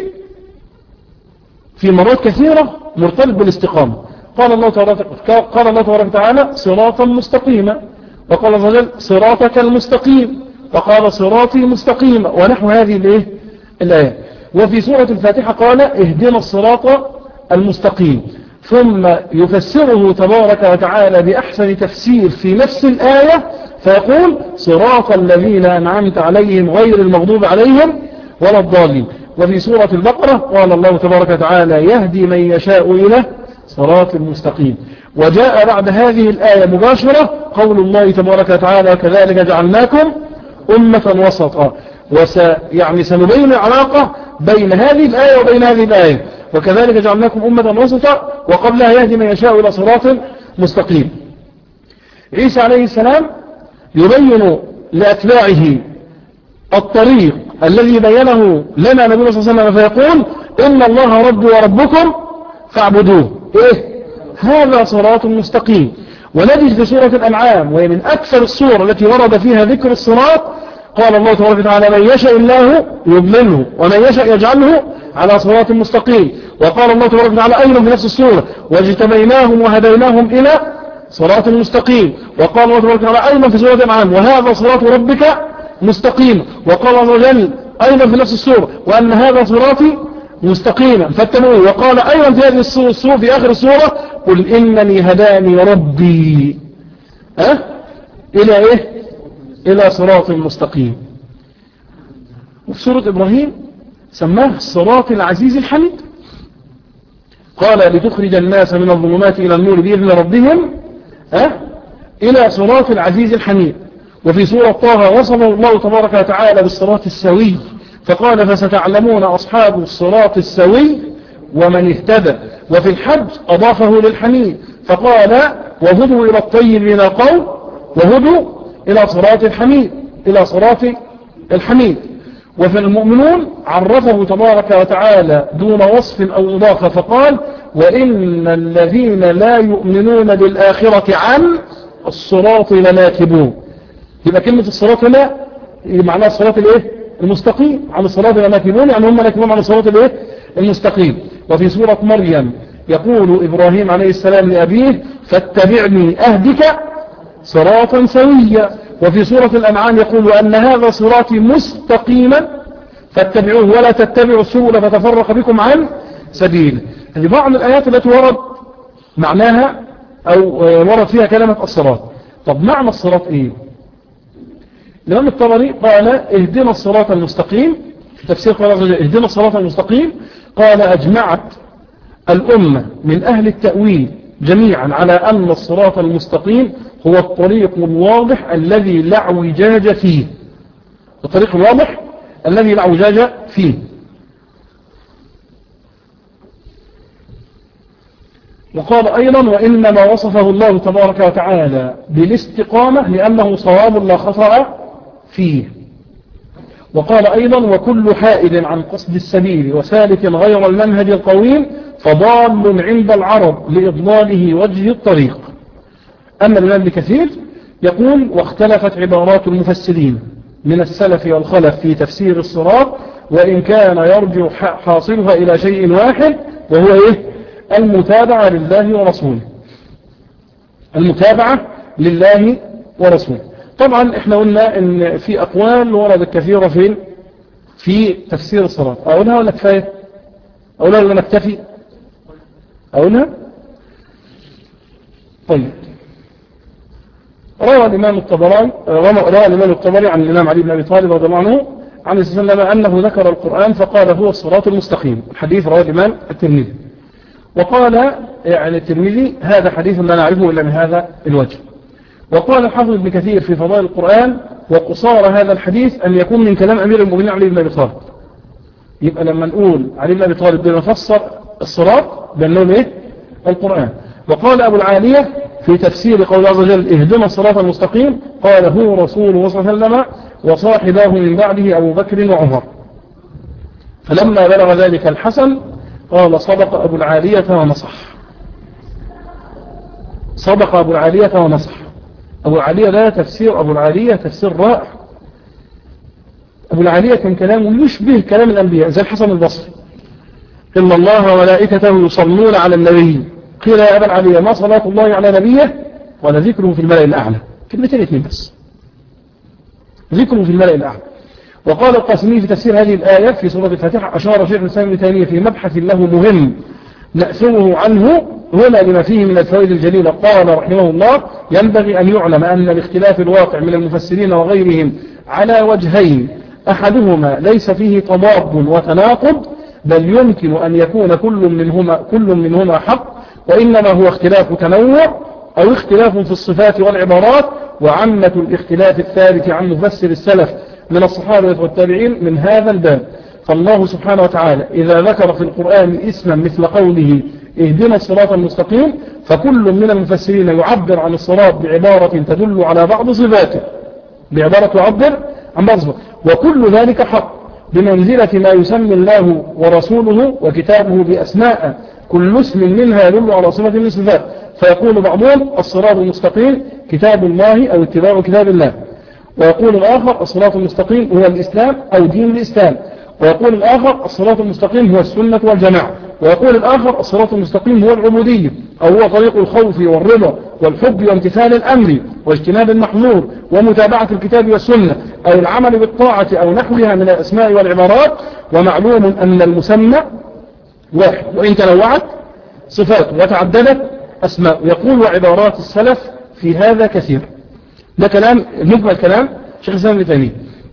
مرات كثيرة مرتبط بالاستقامة. قال الله تبارك قال الله تبارك وتعالى صراطا مستقيما، وقال الله عز وجل صراطك المستقيم، وقال صراطي مستقيما، ونحو هذه الايه الآية. وفي سورة الفاتحة قال اهدنا الصراط المستقيم، ثم يفسره تبارك وتعالى بأحسن تفسير في نفس الآية فيقول صراط الذين أنعمت عليهم غير المغضوب عليهم ولا الضالين. وفي سورة البقرة قال الله تبارك وتعالى يهدي من يشاء إلى صراط المستقيم. وجاء بعد هذه الآية مباشرة قول الله تبارك وتعالى كذلك جعلناكم أمة وسطا. وس يعني سنبين العلاقة بين هذه الآية وبين هذه الآية. وكذلك جعلناكم أمة وسطا وقبلها يهدي من يشاء إلى صراط مستقيم. عيسى عليه السلام يبين لأتباعه الطريق الذي بينه لنا نبينا صلى الله عليه وسلم فيقول إن الله رب وربكم فاعبدوه. إيه؟ هذا صراط مستقيم. ونجد في سورة الأنعام وهي من أكثر السور التي ورد فيها ذكر الصراط قال الله تبارك وتعالى من يشاء الله يضلله ومن يشاء يجعله على صراط مستقيم. وقال الله تبارك وتعالى أيضا في نفس السورة واجتبيناهم وهديناهم إلى صراط مستقيم. وقال الله تبارك وتعالى أيضا في سورة الأنعام وهذا صراط ربك مستقيم. وقال الله عز وجل أيضا في نفس السورة وأن هذا صراطي مستقيما فاتبعوه. وقال أيضا في هذه السورة في آخر السورة قل إنني هداني ربي أه؟ إلى إيه؟ إلى صراط مستقيم. وفي سورة إبراهيم سماه الصراط العزيز الحميد. قال لتخرج الناس من الظلمات إلى النور بإذن ربهم أه؟ إلى صراط العزيز الحميد. وفي سورة طه وصفه الله تبارك وتعالى بالصراط السوي فقال فستعلمون أصحاب الصراط السوي ومن اهتدى. وفي الحج أضافه للحميد فقال وهدوا إلى الطيب من القول وهدوا إلى صراط الحميد إلى صراط الحميد. وفي المؤمنون عرفه تبارك وتعالى دون وصف أو إضافة فقال وإن الذين لا يؤمنون بالآخرة عن الصراط لناكبون. يبقى كلمة الصراط لا معناها الصراط الايه المستقيم، عن الصراط لناكبون يعني هم ناكبون عن الصراط الايه المستقيم. وفي سورة مريم يقول إبراهيم عليه السلام لأبيه فاتبعني أهدك صراطا سويا. وفي سورة الأنعام يقول أن هذا صراطي مستقيما فاتبعوه ولا تتبعوا السبل فتفرق بكم عن سبيله. هذه بعض الآيات التي ورد معناها أو ورد فيها كلمة الصراط. طب معنى الصراط إيه؟ الإمام الطبري قال اهدنا الصراط المستقيم، في تفسير قال اهدنا الصراط المستقيم، قال أجمعت الأمة من أهل التأويل جميعا على أن الصراط المستقيم هو الطريق الواضح الذي لا اعوجاج فيه، الطريق الواضح الذي لا اعوجاج فيه. وقال أيضا وإنما وصفه الله تبارك وتعالى بالاستقامة لأنه صواب لا خطأ فيه. وقال أيضا وكل حائد عن قصد السبيل وسالك غير المنهج القويم فضال عند العرب لإضلاله وجه الطريق. أما الإمام ابن كثير يقول واختلفت عبارات المفسرين من السلف والخلف في تفسير الصراط، وإن كان يرجع حاصلها إلى شيء واحد وهو إيه؟ المتابعة لله ورسوله، المتابعة لله ورسوله. طبعا احنا قلنا ان في اقوال وردت كثيرة في في تفسير الصلاة، اقولها ولا كفاية؟ اقولها ولا نكتفي؟ اقولها؟ طيب. روى الامام الطبراني روى الامام الطبري عن الامام علي بن ابي طالب رضي الله عنه عن السلام انه ذكر القرآن فقال هو الصراط المستقيم. الحديث رواه الامام الترمذي. وقال يعني الترمذي هذا حديث لا نعرفه الا من هذا الوجه. وقال الحافظ ابن كثير في فضائل القرآن وقصار هذا الحديث أن يكون من كلام أمير المؤمنين علي بن أبي طالب. يبقى لما نقول علي بن أبي طالب بنفسر الصراط بنقول إيه؟ القرآن. وقال أبو العالية في تفسير قول الله عز وجل اهدنا الصراط المستقيم قال هو رسول الله صلى الله عليه وسلم وصاحباه من بعده أبو بكر وعمر. فلما بلغ ذلك الحسن قال صدق أبو العالية ونصح، صدق أبو العالية ونصح. أبو العالية ده تفسير أبو العالية تفسير رائع. أبو العالية كان كلامه يشبه كلام الأنبياء زي الحسن البصري إن الله وملائكته يصلون على النبي قيل يا أبا العالية ما صلاة الله على نبيه ولا ذكره في الملأ الأعلى، كلمتين اثنين بس، ذكره في الملأ الأعلى. وقال القاسمي في تفسير هذه الآية في سورة الفاتحة أشار شيخ الإسلام ابن تيمية في مبحث له مهم نأثره عنه هنا لما فيه من الفوائد الجليلة. قال رحمه الله ينبغي أن يعلم أن الاختلاف الواقع من المفسرين وغيرهم على وجهين، أحدهما ليس فيه تضاد وتناقض بل يمكن أن يكون كل منهما, كل منهما حق، وإنما هو اختلاف تنوع أو اختلاف في الصفات والعبارات. وعامة الاختلاف الثالث عن مفسر السلف من الصحابة والتابعين من هذا الباب. فالله سبحانه وتعالى إذا ذكر في القرآن اسما مثل قوله اهدنا الصراط المستقيم فكل من المفسرين يعبر عن الصراط بعبارة تدل على بعض صفاته، بعبارة تعبر عن بعض صفاته، وكل ذلك حق بمنزلة ما يسمي الله ورسوله وكتابه بأسماء كل اسم منها يدل على صفة من الصفات. فيقول بعضهم الصراط المستقيم كتاب الله أو اتباع كتاب الله، ويقول الآخر الصراط المستقيم هو الإسلام أو دين الإسلام، ويقول الآخر الصراط المستقيم هو السنة والجماعة، ويقول الآخر الصراط المستقيم هو العبودية أو هو طريق الخوف والرضا والحب وامتثال الأمر واجتناب المحظور ومتابعة الكتاب والسنة أو العمل بالطاعة أو نحوها من الأسماء والعبارات. ومعلوم أن المسمى واحد وإن تنوعت صفات وتعددت أسماء. يقول وعبارات السلف في هذا كثير. ده كلام مجمل كلام شيخ الإسلام ابن تيمية.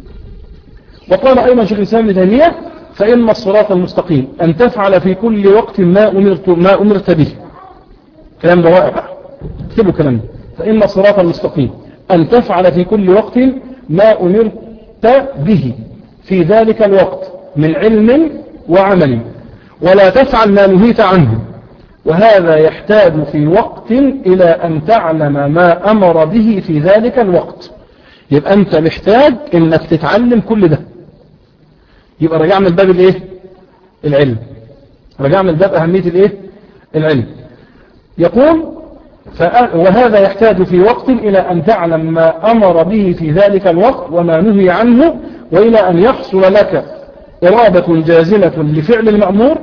وقال أيضا شيخ الإسلام ابن تيمية فإن الصراط المستقيم أن تفعل في كل وقت ما أمرت, ما أمرت به. كلام رائع، اكتبوا كلام. فإن الصراط المستقيم أن تفعل في كل وقت ما أمرت به في ذلك الوقت من علم وعمل، ولا تفعل ما نهيت عنه، وهذا يحتاج في وقت إلى أن تعلم ما أمر به في ذلك الوقت. يبقى أنت محتاج إنك تتعلم كل ده. يبقى رجعنا الباب الإيه؟ العلم. رجعنا الباب أهمية الإيه؟ العلم. يقول وهذا يحتاج في وقت إلى أن تعلم ما أمر به في ذلك الوقت وما نهي عنه، وإلى أن يحصل لك إرادة جازمة لفعل المأمور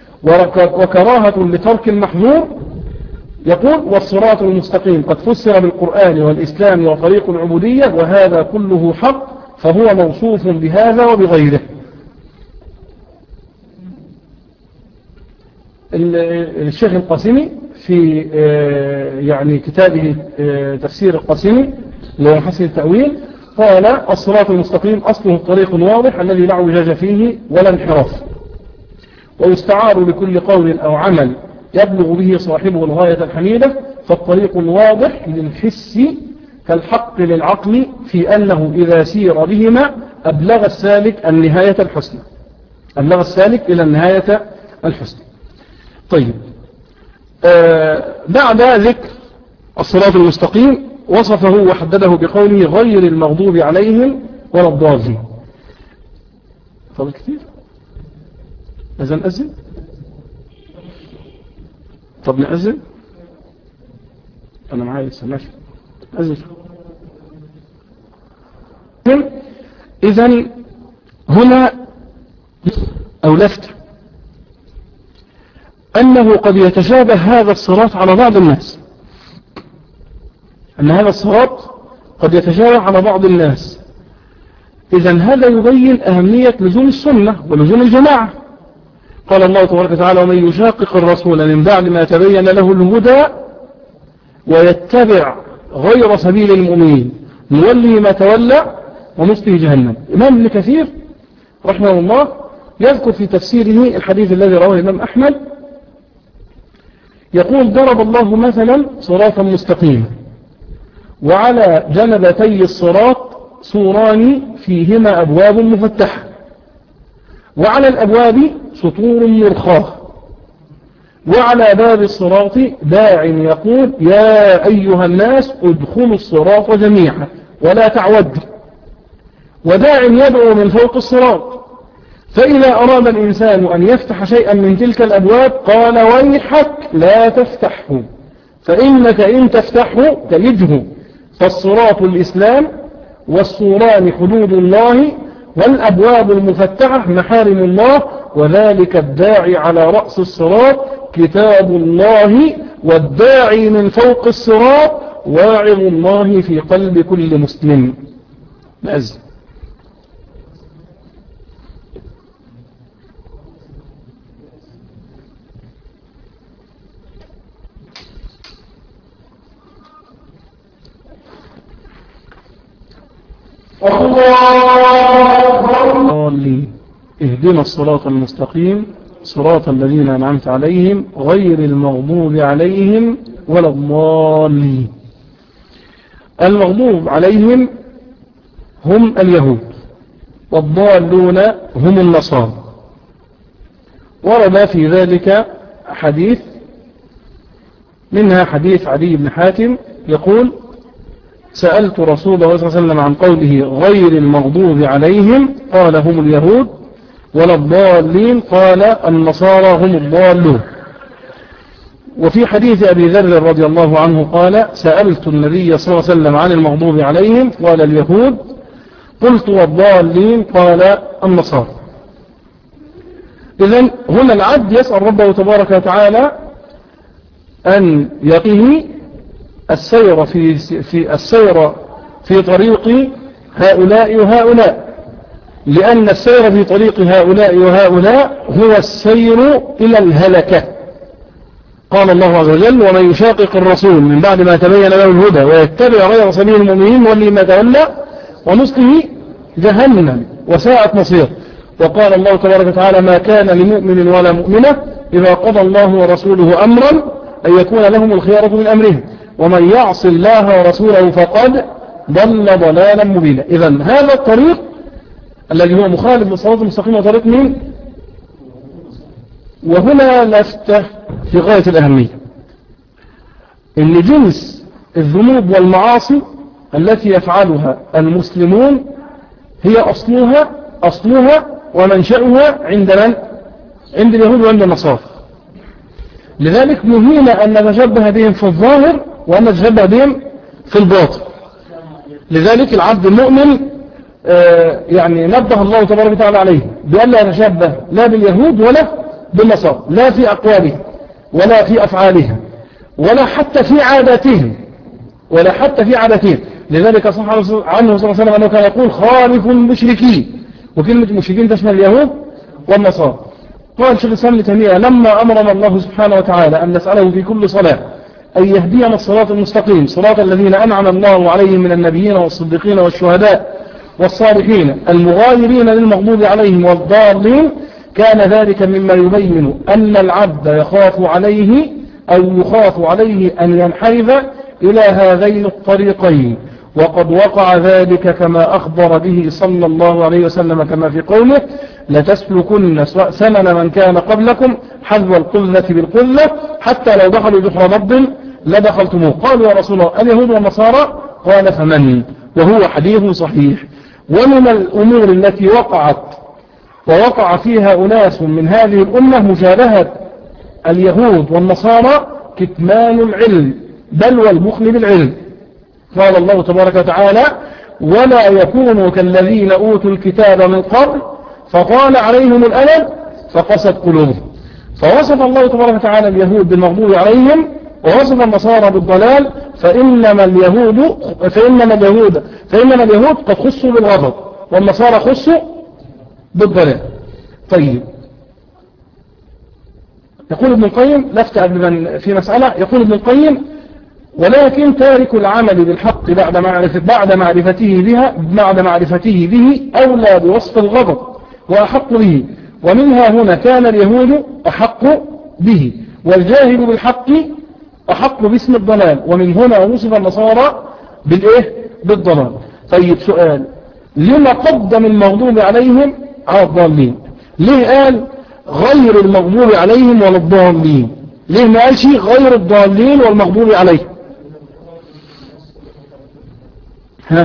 وكراهة لترك المحظور. يقول والصراط المستقيم قد فسر بالقرآن والإسلام وطريق العبودية، وهذا كله حق فهو موصوف بهذا وبغيره. الشيخ القاسمي في يعني كتابه تفسير القاسمي اللي هو حسن التأويل قال الصراط المستقيم أصله الطريق الواضح الذي لا اعوجاج فيه ولا انحراف، ويستعار لكل قول أو عمل يبلغ به صاحبه الغاية الحميدة، فالطريق الواضح للحس كالحق للعقل في أنه إذا سير بهما أبلغ السالك النهاية الحسنى، أبلغ السالك إلى النهاية الحسنى. طيب، آه بعد ذكر الصراط المستقيم وصفه وحدده بقوله غير المغضوب عليهم ولا الضالين. فضل كتير إذا نأذن؟ طب نأذن؟ أنا معايا لسه ماشي أذن. إذن هنا أو لفت أنه قد يتشابه هذا الصراط على بعض الناس، أن هذا الصراط قد يتشابه على بعض الناس. إذن هذا يبين أهمية لزوم السنة ولزوم الجماعة. قال الله تبارك وتعالى ومن يشاقق الرسول من بعد ما تبين له الهدى ويتبع غير سبيل المؤمنين نولي ما تولى ونصله جهنم. إمام ابن كثير رحمه الله يذكر في تفسيره الحديث الذي رواه الإمام أحمد، يقول ضرب الله مثلا صراطا مستقيما وعلى جنبتي الصراط سوران فيهما أبواب مفتحة وعلى الأبواب سطور مرخاة وعلى باب الصراط داع يقول يا أيها الناس ادخلوا الصراط جميعا ولا تعودوا، وداع يدعو من فوق الصراط، فإذا أراد الإنسان أن يفتح شيئا من تلك الأبواب قال ويحك لا تفتحه فإنك إن تفتحه تلجه، فالصراط الإسلام والسوران حدود الله والأبواب المفتحة محارم الله، وذلك الداعي على رأس الصراط كتاب الله والداعي من فوق الصراط واعظ الله في قلب كل مسلم. مأذن. الله اهدنا الصراط المستقيم صراط الذين أنعمت عليهم غير المغضوب عليهم ولا الضالين. المغضوب عليهم هم اليهود والضالون هم النصارى. ورد في ذلك حديث، منها حديث عدي بن حاتم يقول سألت رسول الله صلى الله عليه وسلم عن قوله غير المغضوب عليهم قال هم اليهود ولا الضالين قال النصارى هم الضالون. وفي حديث أبي ذر رضي الله عنه قال سألت النبي صلى الله عليه وسلم عن المغضوب عليهم قال اليهود قلت والضالين قال النصارى. إذن هنا العبد يسأل ربه تبارك وتعالى أن يقيه السير في في السير في طريق هؤلاء وهؤلاء، لأن السير في طريق هؤلاء وهؤلاء هو السير إلى الهلكة. قال الله عز وجل ومن يشاقق الرسول من بعد ما تبين له الهدى ويتبع غير سبيل المؤمنين نوليه ما تولى ونصله جهنم وساءت مصير. وقال الله تبارك وتعالى ما كان لمؤمن ولا مؤمنة إذا قضى الله ورسوله أمرا أن يكون لهم الخيارة من أمرهم ومن يعص الله ورسوله فقد ضل ضلالا مبينا. إذن هذا الطريق الذي هو مخالف للصراط المستقيم وطريق مين؟ وهنا لفتة في غاية الأهمية إن جنس الذنوب والمعاصي التي يفعلها المسلمون هي أصلها أصلها ومنشأها عند من؟ عند اليهود وعند النصارى. لذلك نهينا أن نتشبه بهم في الظاهر وأن نتشبه بهم في الباطن. لذلك العبد المؤمن آه يعني نبه الله تبارك وتعالى عليه بأن لا نتشبه لا باليهود ولا بالنصارى، لا في أقوالهم ولا في أفعالهم ولا حتى في عاداتهم ولا حتى في عاداتهم. لذلك صح عنه صلى الله عليه وسلم أنه كان يقول خالف المشركين، وكلمة مشركين تشمل اليهود والنصارى. قال شيخ الإسلام ابن تيمية لما أمرنا الله سبحانه وتعالى أن نسأله في كل صلاة أن يهدينا الصراط المستقيم صراط الذين أنعم الله عليهم من النبيين والصديقين والشهداء والصالحين المغايرين للمغضوب عليهم والضالين، كان ذلك مما يبين أن العبد يخاف عليه أو يخاف عليه أن ينحرف إلى هذين الطريقين، وقد وقع ذلك كما أخبر به صلى الله عليه وسلم كما في قوله لتسلكن سنن من كان قبلكم حذو القذة بالقذة حتى لو دخلوا جحر ضب لدخلتموه. قالوا يا رسول الله اليهود والنصارى؟ قال فمن؟ وهو حديث صحيح. ومن الأمور التي وقعت ووقع فيها أناس من هذه الأمة مشابهة اليهود والنصارى كتمان العلم بل والبخل بالعلم. قال الله تبارك وتعالى ولا يكونوا كالذين أوتوا الكتاب من قبل فطال عليهم الأمد فقست قلوبهم. فوصف الله تبارك وتعالى اليهود بالمغضوب عليهم ووصف النصارى بالضلال، فإنما اليهود فإنما اليهود فإنما اليهود قد خصوا بالغضب والنصارى خصوا بالضلال. طيب، يقول ابن القيم لفت قبل في مسألة، يقول ابن القيم ولكن تارك العمل بالحق بعد معرفة بعد معرفته بها بعد معرفته به أولى بوصف الغضب وأحق به، ومنها هنا كان اليهود أحق به والجاهل بالحق أحق باسم الضلال، ومن هنا وصف النصارى بالإيه؟ بالضلال. طيب سؤال، لما قدم المغضوب عليهم على الضالين؟ ليه قال غير المغضوب عليهم ولا الضالين؟ ليه ما قالش غير الضالين والمغضوب عليهم؟ ها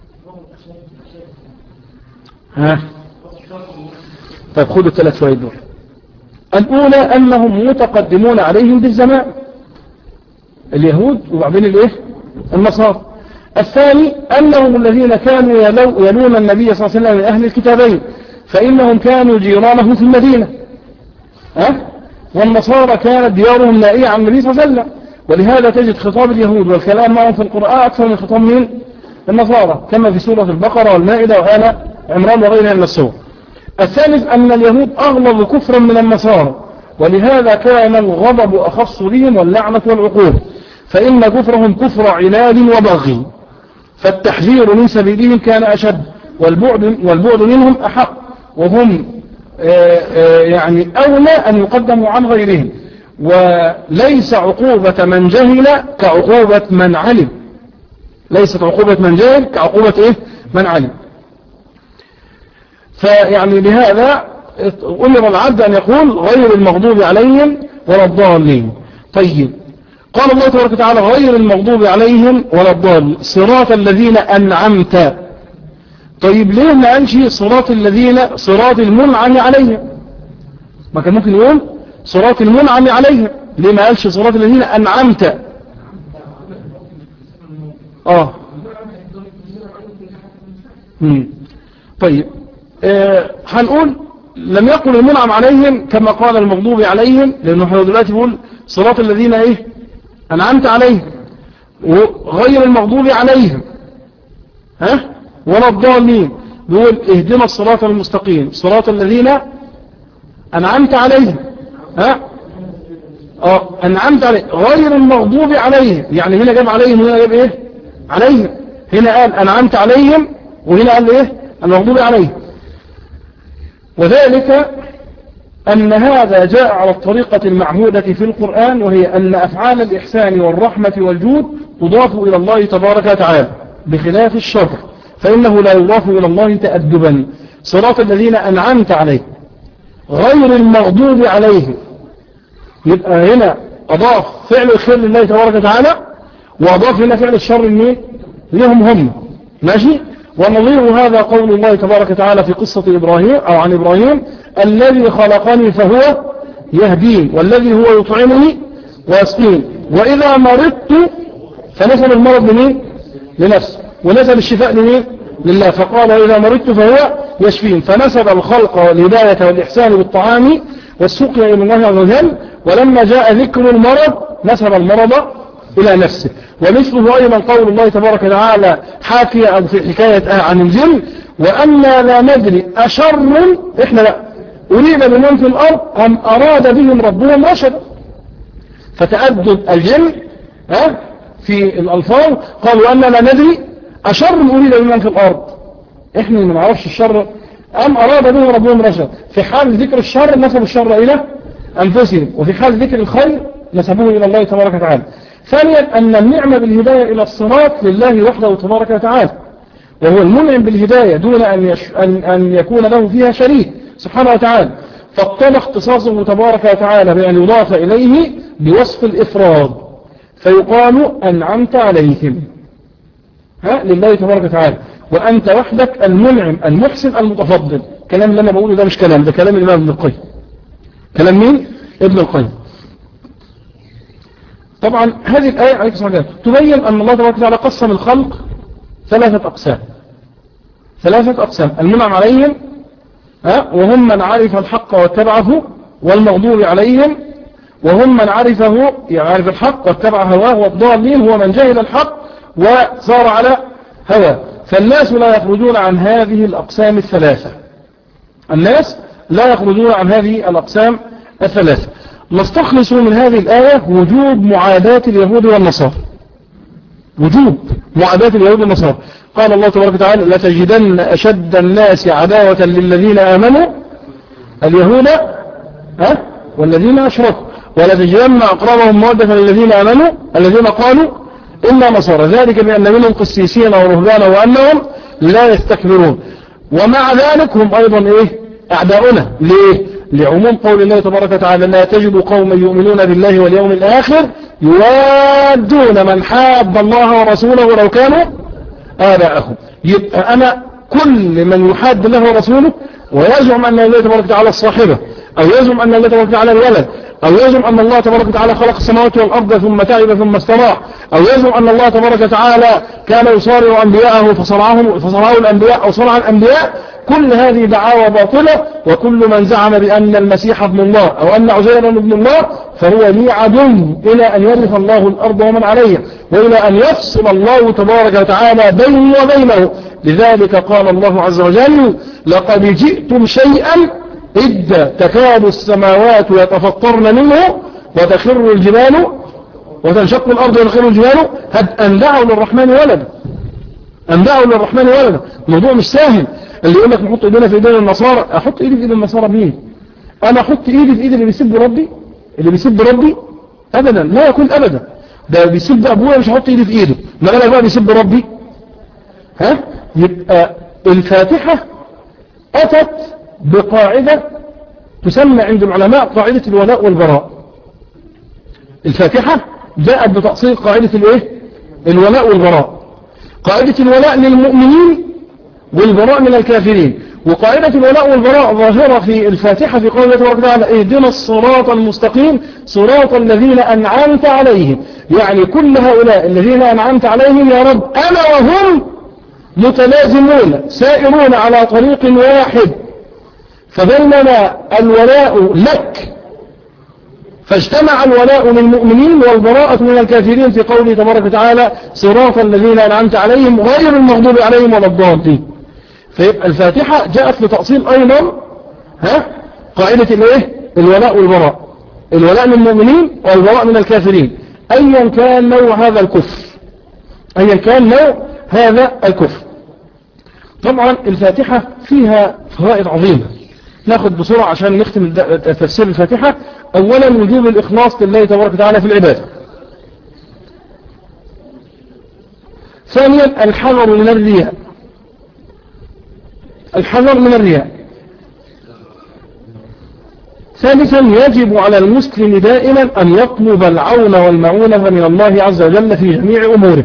ها طيب خذوا الثلاث شوية دول. الأولى أنهم متقدمون عليهم بالزمان، اليهود وبعدين الايه؟ النصارى. الثاني أنهم الذين كانوا يلون النبي صلى الله عليه وسلم من أهل الكتابين، فإنهم كانوا جيرانه في المدينة، ها؟ والنصارى كانت ديارهم نائية عن النبي صلى الله عليه وسلم، ولهذا تجد خطاب اليهود والكلام معهم في القرآن أكثر من خطاب من النصارى كما في سورة البقرة والمائدة وآل عمران وغيرها من السور. الثالث أن اليهود أغلظ كفرا من النصارى، ولهذا كان الغضب أخص بهم واللعنة والعقوبة، فإن كفرهم كفر عناد وبغي، فالتحذير من سبيلهم كان أشد والبعد, والبعد منهم أحق، وهم آآ آآ يعني أولى أن يقدموا عن غيرهم. وليس عقوبة من جهل كعقوبة من علم، ليست عقوبة من جهل كعقوبة إيه؟ من علم. فيعني لهذا أمر العبد أن يقول غير المغضوب عليهم ولا الضالين. طيب، قال الله تبارك وتعالى غير المغضوب عليهم ولا الضالين صراط الذين أنعمت. طيب ليه ما قالش صراط الذين صراط المنعم عليهم؟ ما كان ممكن يقول صراط المنعم عليهم، ليه ما قالش صراط الذين أنعمت؟ اه امم طيب آه هنقول لم يقل المنعم عليهم كما قال المغضوب عليهم، لأنه احنا دلوقتي بيقول صراط الذين ايه أنعمت عليهم، وغير المغضوب عليهم ها ولا الضالين، بيقول اهدنا الصراط المستقيم صراط الذين أنعمت عليهم ها اه أنعمت عليهم غير المغضوب عليهم، يعني هنا جاب عليهم وهنا جاب ايه عليهم، هنا قال أنعمت عليهم وهنا قال ايه المغضوب عليهم. وذلك أن هذا جاء على الطريقة المعهودة في القرآن، وهي أن أفعال الإحسان والرحمة والجود تضاف إلى الله تبارك وتعالى بخلاف الشر، فإنه لا يضاف إلى الله تأدبا. صراط الذين أنعمت عليهم غير المغضوب عليهم، يبقى هنا أضاف فعل الخير لله تبارك وتعالى، وأضاف هنا فعل الشر لمين؟ لهم هم، ماشي. ونظير هذا قول الله تبارك وتعالى في قصة إبراهيم أو عن إبراهيم الذي خلقني فهو يهدين والذي هو يطعمني ويسقين وإذا مرضت فنسب المرض لمين؟ لنفسه، ونسب الشفاء لمين؟ لله، فقال وإذا مرضت فهو يشفين، فنسب الخلق والهداية والإحسان بالطعام والسقيا إلى الله عز وجل، ولما جاء ذكر المرض نسب المرض إلى نفسه. ومثله أيضا قول الله تبارك وتعالى حاكية أو في حكاية عن الجن وأنا لا ندري أشر إحنا لا أريد بمن في الأرض أم أراد بهم ربهم رشدا. فتأدب الجن ها في الألفاظ قالوا أننا لا ندري أشر أريد بمن في الأرض، إحنا ما نعرفش الشر أم أراد به ربهم رشد. في حال ذكر الشر نسبوا الشر إلى أنفسهم، وفي حال ذكر الخير نسبوه إلى الله تبارك وتعالى. ثانيا أن النعمة بالهداية إلى الصراط لله وحده تبارك وتعالى، وهو المنعم بالهداية دون أن, يش... أن... أن يكون له فيها شريك سبحانه وتعالى، فاقتضى اختصاصه تبارك وتعالى بأن يضاف إليه بوصف الإفراد فيقال أنعمت عليهم ها لله تبارك وتعالى، وأنت وحدك المنعم المحسن المتفضل. كلام اللي أنا بقوله ده مش كلام، ده كلام الإمام ابن القيم. كلام مين؟ ابن القيم. طبعا هذه الآية عليك الصلاة تبين أن الله تبارك وتعالى قسم الخلق ثلاثة أقسام. ثلاثة أقسام: المنعم عليهم ها وهم من عرف الحق واتبعه، والمغضوب عليهم وهم من عرفه يعرف الحق واتبع هواه، والضالين هو من جهل الحق وصار على هواه. فالناس لا يخرجون عن هذه الأقسام الثلاثة. الناس لا يخرجون عن هذه الأقسام الثلاثة. نستخلص من هذه الآية وجوب معاداة اليهود والنصارى. وجوب معاداة اليهود والنصارى. قال الله تبارك وتعالى: لتجدن أشد الناس عداوة للذين آمنوا اليهود ها والذين أشركوا، ولتجدن أقربهم مودة للذين آمنوا الذين قالوا إلا نصارى، ذلك بأن منهم قسيسين ورهبانا وأنهم لا يستكبرون، ومع ذلك هم أيضا إيه أعداؤنا. ليه؟ لعموم قول الله تبارك وتعالى: لا تجد قوما يؤمنون بالله واليوم الآخر يوادون من حاد الله ورسوله ولو كانوا آباءهم. يبقى أنا كل من يحاد الله ورسوله ويزعم أن الله تبارك وتعالى الصاحبة، أو يزعم أن الله تبارك وتعالى الولد، أو يزعم أن الله تبارك وتعالى خلق السماوات والأرض ثم تعب ثم استراح، أو يزعم أن الله تبارك وتعالى كان يصارع أنبياءه فصرعهم فصرعه الأنبياء أو صرع الأنبياء، كل هذه دعاوى باطلة. وكل من زعم بأن المسيح ابن الله أو أن عزيرا ابن الله فهو لي عدو إلى أن يرث الله الأرض ومن عليها، وإلى أن يفصل الله تبارك وتعالى بيني وبينه. لذلك قال الله عز وجل: لقد جئتم شيئا إدا تكاد السماوات يتفطرن منه وتخر الجبال وتنشق الأرض وتخر الجبال أن دعوا للرحمن ولدا. أن دعوا للرحمن ولدا. الموضوع مش سهل. اللي يقول لك نحط ايدينا في ايدين النصارى، احط ايدي في ايد النصارى مين؟ انا احط ايدي في ايد اللي بيسب ربي؟ اللي بيسب ربي ابدا، لا يكون ابدا. ده بيسب ابويا مش هحط ايدي في ايده، ما بالك بقى بيسب ربي؟ ها؟ يبقى الفاتحة اتت بقاعدة تسمى عند العلماء قاعدة الولاء والبراء. الفاتحة جاءت بتأصيل قاعدة الايه؟ الولاء والبراء. قاعدة الولاء للمؤمنين والبراء من الكافرين. وقاعدة الولاء والبراء ظاهرة في الفاتحة في قول الله تبارك وتعالى: اهدنا الصراط المستقيم صراط الذين أنعمت عليهم. يعني كل هؤلاء الذين أنعمت عليهم يا رب أنا وهم متلازمون سائرون على طريق واحد، فبيننا الولاء لك، فاجتمع الولاء للمؤمنين والبراءة من الكافرين في قوله تبارك وتعالى: صراط الذين أنعمت عليهم غير المغضوب عليهم ولا الضالين. فيبقى الفاتحة جاءت لتأصيل أيضا ها قاعدة الايه؟ الولاء والبراء. الولاء للمؤمنين والبراء من الكافرين أيا كان نوع هذا الكفر. أيا كان نوع هذا الكفر. طبعا الفاتحة فيها فوائد عظيمة، ناخد بسرعة عشان نختم تفسير الفاتحة. أولا وجوب الإخلاص لله تبارك وتعالى في العبادة. ثانيا الحذر من الرياء. الحذر من الرياء. ثالثا يجب على المسلم دائما أن يطلب العون والمعونة من الله عز وجل في جميع أموره.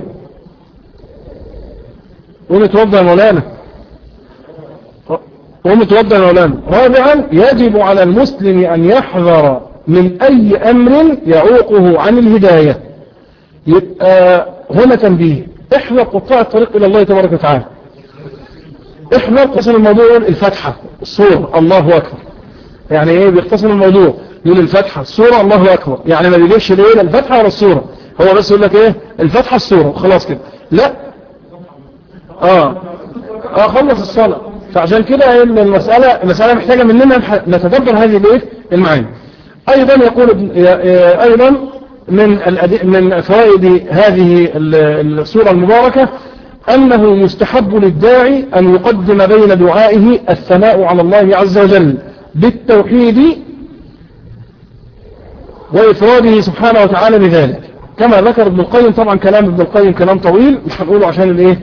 ونتوضى يا مولانا ومتوضى يا مولانا. رابعا يجب على المسلم أن يحذر من أي أمر يعوقه عن الهداية. يبقى هنا تنبيه: احذر قطاع الطريق إلى الله تبارك وتعالى. احذر قسم الموضوع الفتحة الصورة الله أكبر. يعني ايه بيختصر الموضوع؟ يقول الفتحة الصورة الله أكبر، يعني ما بيجيبش ليه الفتحة ولا الصورة، هو بس يقول لك ايه الفتحة الصورة خلاص كده. لا اه اه خلص الصلاة. فعشان كده المسألة المسألة محتاجة مننا نتدبر هذه الايه المعاني. ايضا يقول ايضا من من فوائد هذه السورة المباركة أنه مستحب للداعي أن يقدم بين دعائه الثناء على الله عز وجل بالتوحيد وإفراده سبحانه وتعالى بذلك، كما ذكر ابن القيم. طبعا كلام ابن القيم كلام طويل مش هنقوله عشان الايه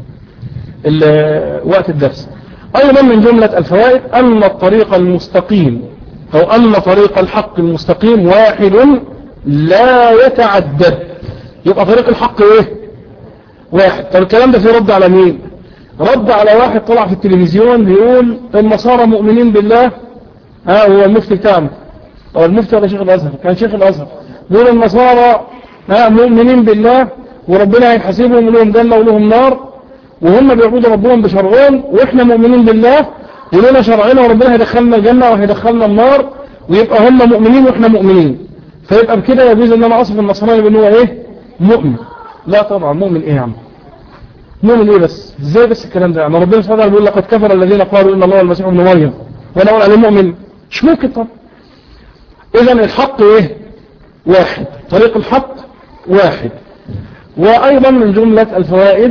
وقت الدرس. أيضا من جملة الفوائد أن الطريق المستقيم أو أن طريق الحق المستقيم واحد لا يتعدد. يبقى طريق الحق ايه؟ واحد. طب الكلام ده في رد على مين؟ رد على واحد طلع في التلفزيون بيقول النصارى مؤمنين بالله. ها هو المفتي بتاعنا او المفتي ولا شيخ الازهر؟ كان شيخ الازهر. بيقول النصارى ها مؤمنين بالله وربنا هيحاسبهم ولهم جنه ولهم نار، وهم بيعبدوا ربهم بشرعهم، واحنا مؤمنين بالله ولنا شرعنا وربنا هيدخلنا الجنه وهيدخلنا النار، ويبقى هم مؤمنين واحنا مؤمنين. فيبقى بكده يجوز ان انا اصف النصراني بان هو ايه؟ مؤمن. لا طبعا. مؤمن ايه يا عم؟ مؤمن ايه بس؟ ازاي بس الكلام ده؟ يعني ربنا سبحانه وتعالى بيقول لقد كفر الذين قالوا ان الله المسيح ابن مريم وانا اقول عليه مؤمن؟ مش ممكن طبعا. اذا الحق ايه؟ واحد. طريق الحق واحد. وايضا من جملة الفوائد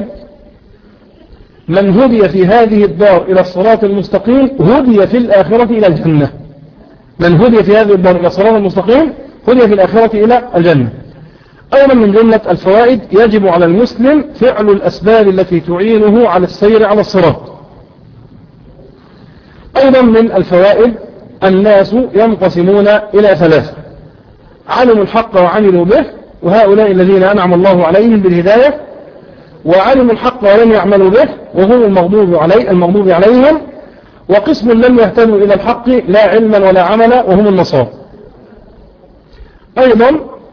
من هدي في هذه الدار الى الصراط المستقيم هدي في الاخرة الى الجنة. من هدي في هذه الدار الى الصراط المستقيم هدي في الاخرة الى الجنة. أيضا من جملة الفوائد يجب على المسلم فعل الأسباب التي تعينه على السير على الصراط. أيضا من الفوائد الناس ينقسمون إلى ثلاثة: علموا الحق وعملوا به، وهؤلاء الذين أنعم الله عليهم بالهداية، وعلموا الحق ولم يعملوا به وهم المغضوب علي المغضوب عليهم، وقسم لم يهتدوا إلى الحق لا علما ولا عملا وهم النصارى. أيضا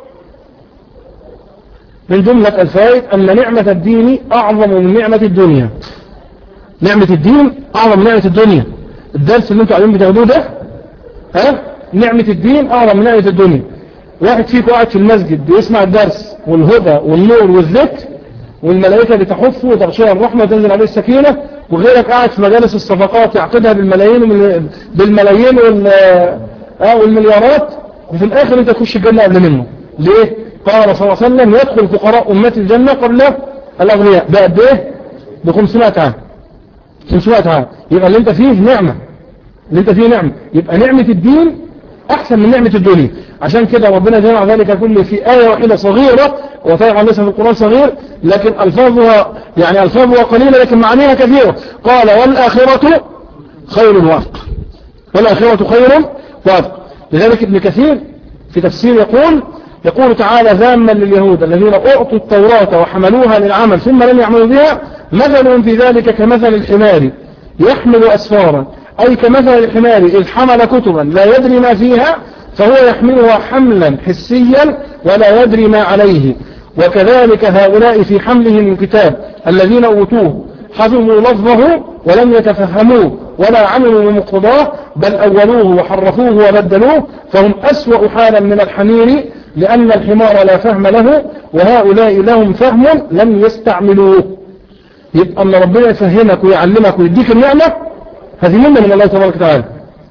من جملة الفوائد أن نعمة الدين أعظم من نعمة الدنيا. نعمة الدين أعظم من نعمة الدنيا. الدرس اللي انتوا قاعدين بتاخدوه ده ها نعمة الدين أعظم من نعمة الدنيا. واحد فيكم قاعد في المسجد بيسمع الدرس والهدى والنور والذكر والملائكة بتحفه وتغشيها الرحمة وتنزل عليه السكينة، وغيرك قاعد في مجالس الصفقات يعقدها بالملايين بالملايين والمليارات، وفي الآخر انت تخش الجنة قبل منه. ليه؟ قال صلى الله عليه وسلم يدخل فقراء أمة الجنة قبل الأغنياء بقد ايه؟ ب خمسمائة عام. خمسمائة عام. يبقى اللي انت فيه نعمة، اللي انت فيه نعمة. يبقى نعمة الدين أحسن من نعمة الدنيا. عشان كده ربنا جمع ذلك كله في آية واحدة صغيرة، وطبعا ليس في القرآن صغير لكن ألفاظها يعني ألفاظها قليلة لكن معانيها كثيرة. قال والآخرة خير وأبقى. والآخرة خير وأبقى. لذلك ابن كثير في تفسير يقول يقول تعالى ذاما لليهود الذين أعطوا التوراة وحملوها للعمل ثم لم يعملوا بها مثلهم في ذلك كمثل الحمار يحمل أسفارا، أي كمثل الحمار إذ حمل كتبا لا يدري ما فيها فهو يحملها حملا حسيا ولا يدري ما عليه. وكذلك هؤلاء في حملهم الكتاب الذين أوتوه حفظوا لفظه ولم يتفهموه ولا عملوا بمقتضاه بل أولوه وحرفوه وبدلوه، فهم أسوأ حالا من الحمير لأن الحمار لا فهم له وهؤلاء لهم فهم لم يستعملوه. يبقى أن ربنا يفهمك ويعلمك ويديك النعمة هذه منة من الله تبارك وتعالى.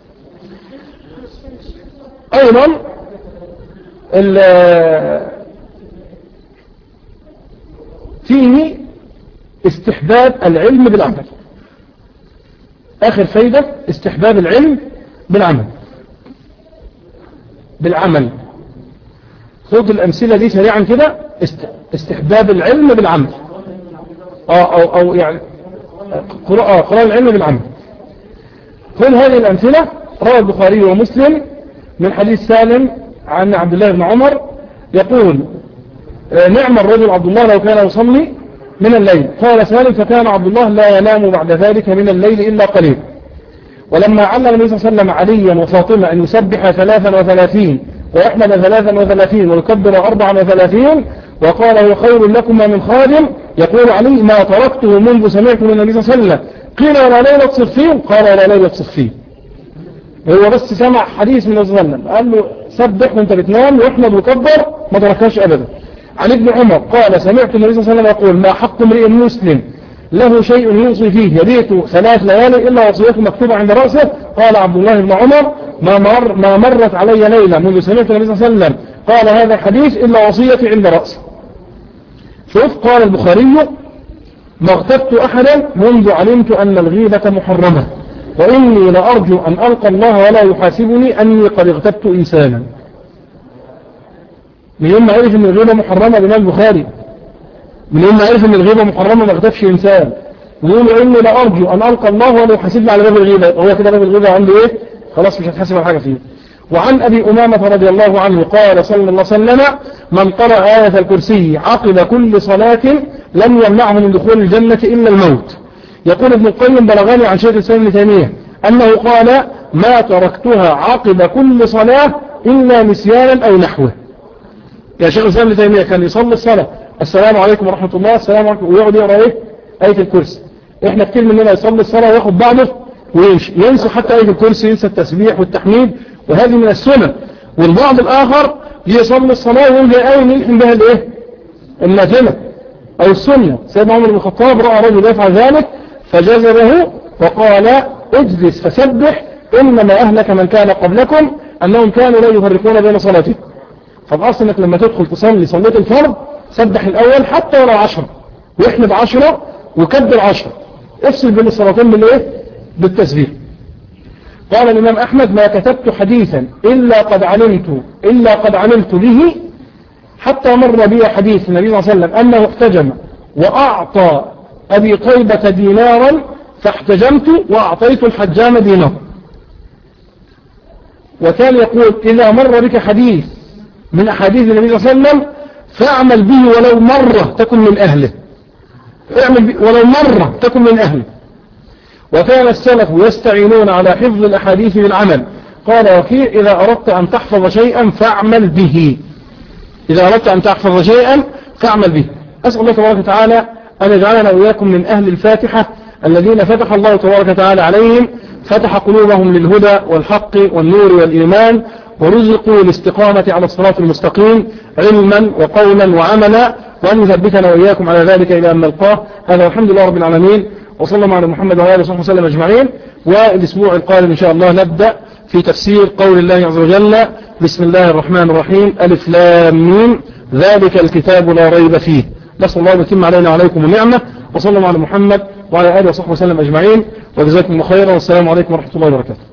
أيضا فيه استحباب العلم بالعمل. آخر فايدة استحباب العلم بالعمل بالعمل خذ الأمثلة دي سريعا كده. استحباب العلم بالعمل أو, أو, أو يعني قراءة العلم بالعمل. كل هذه الأمثلة روى البخاري ومسلم من حديث سالم عن عبد الله بن عمر يقول نعم الرجل عبد الله لو كان يصلي من الليل. قال سالم فكان عبد الله لا ينام بعد ذلك من الليل إلا قليل. ولما علم النبي صلى الله عليه وسلم عليا وفاطمة أن يسبح ثلاثا وثلاثين ويحمد ثلاثا وثلاثين ويكبر أربعا وثلاثين وقال هو خير لكما من خادم، يقول علي ما تركته منذ سمعت من النبي صلى الله عليه وسلم. قيل ولا ليلة صفين؟ قال ولا ليلة صفين. هو بس سمع حديث من النبي صلى الله عليه وسلم قال له سبح وانت بتنام واحمد وكبر ما تركهاش أبدا. عن ابن عمر قال سمعت النبي صلى الله عليه وسلم يقول ما حق امرئ مسلم له شيء يوصي فيه يبيت ثلاث ليالي إلا وصيته مكتوبة عند رأسه. قال عبد الله بن عمر ما, مر ما مرت علي ليلة منذ سمعت النبي صلى الله عليه وسلم قال هذا الحديث إلا وصيتي عند رأسي. شوف قال البخاري ما اغتبت أحدا منذ علمت أن الغيبة محرمة وإني لأرجو أن ألقى الله ولا يحاسبني أني قد اغتبت إنسانا. من يوم ما عرف أن الغيبة محرمة الإمام البخاري، من يوم ما عرف أن الغيبة محرمة ما اغتبش إنسان، يقول إني لأرجو أن ألقى الله ولا يحاسبني على باب الغيبة. هو كده باب الغيبة عنده إيه؟ خلاص مش هتحاسب على حاجة فيه. وعن أبي أمامة رضي الله عنه قال صلى الله عليه وسلم من قرأ آية الكرسي عقب كل صلاة لم يمنعه من دخول الجنة إلا الموت. يقول ابن القيم بلغني عن شيخ الإسلام ابن تيمية أنه قال ما تركتها عقب كل صلاة إلا نسيانا أو نحوه. يا شيخ الإسلام ابن تيمية كان يصلي الصلاة السلام عليكم ورحمة الله السلام عليكم ويقعد يقرأ إيه؟ آية الكرسي. إحنا كتير مننا يصلي الصلاة وياخد بعضه ويمشي ينسى حتى آية الكرسي، ينسى التسبيح والتحميد، وهذه من السنة. والبعض الآخر يصلي الصلاة ويقول جاي آية نلحم بها الإيه؟ النافلة أو السنة. سيدنا عمر بن الخطاب رأى رجل يفعل ذلك فجزره وقال اجلس فسبح إنما أهلك من كان قبلكم أنهم كانوا لا يفرقون بين صلاتهم. فالأصل أنك لما تدخل تصلي صلية الفرض سبح الأول حتى ولو عشرة واحمد عشرة وكبر عشرة، افصل بين الصلاتين بالإيه؟ بالتسبيح. قال الإمام أحمد ما كتبت حديثا إلا قد علمت إلا قد علمت به حتى مر بي حديث النبي صلى الله عليه وسلم أنه احتجم وأعطى أبي طيبة دينارا فاحتجمت وأعطيت الحجام دينار. وكان يقول إذا مر بك حديث من أحاديث النبي صلى الله عليه وسلم فاعمل به ولو مرة تكن من أهله، اعمل به ولو مرة تكن من أهله. وكان السلف يستعينون على حفظ الأحاديث بالعمل. قال وكيع إذا أردت أن تحفظ شيئا فاعمل به، إذا أردت أن تحفظ شيئا فاعمل به. أسأل الله تبارك وتعالى أن يجعلنا وإياكم من أهل الفاتحة الذين فتح الله تبارك وتعالى عليهم، فتح قلوبهم للهدى والحق والنور والإيمان، ورزقوا الاستقامة على الصراط المستقيم علما وقولا وعملا، وأن يثبتنا وإياكم على ذلك إلى أن نلقاه. هذا والحمد لله رب العالمين، وصلى الله على محمد وعلى آله وصحبه وسلم أجمعين. والأسبوع القادم إن شاء الله نبدأ في تفسير قول الله عز وجل بسم الله الرحمن الرحيم ألف لام ميم ذلك الكتاب لا ريب فيه. نسأل الله أن يتم علينا وعليكم النعمة، وصلى الله على محمد وعلى آله وصحبه وسلم أجمعين، وجزاكم الله خيرا، والسلام عليكم ورحمة الله وبركاته.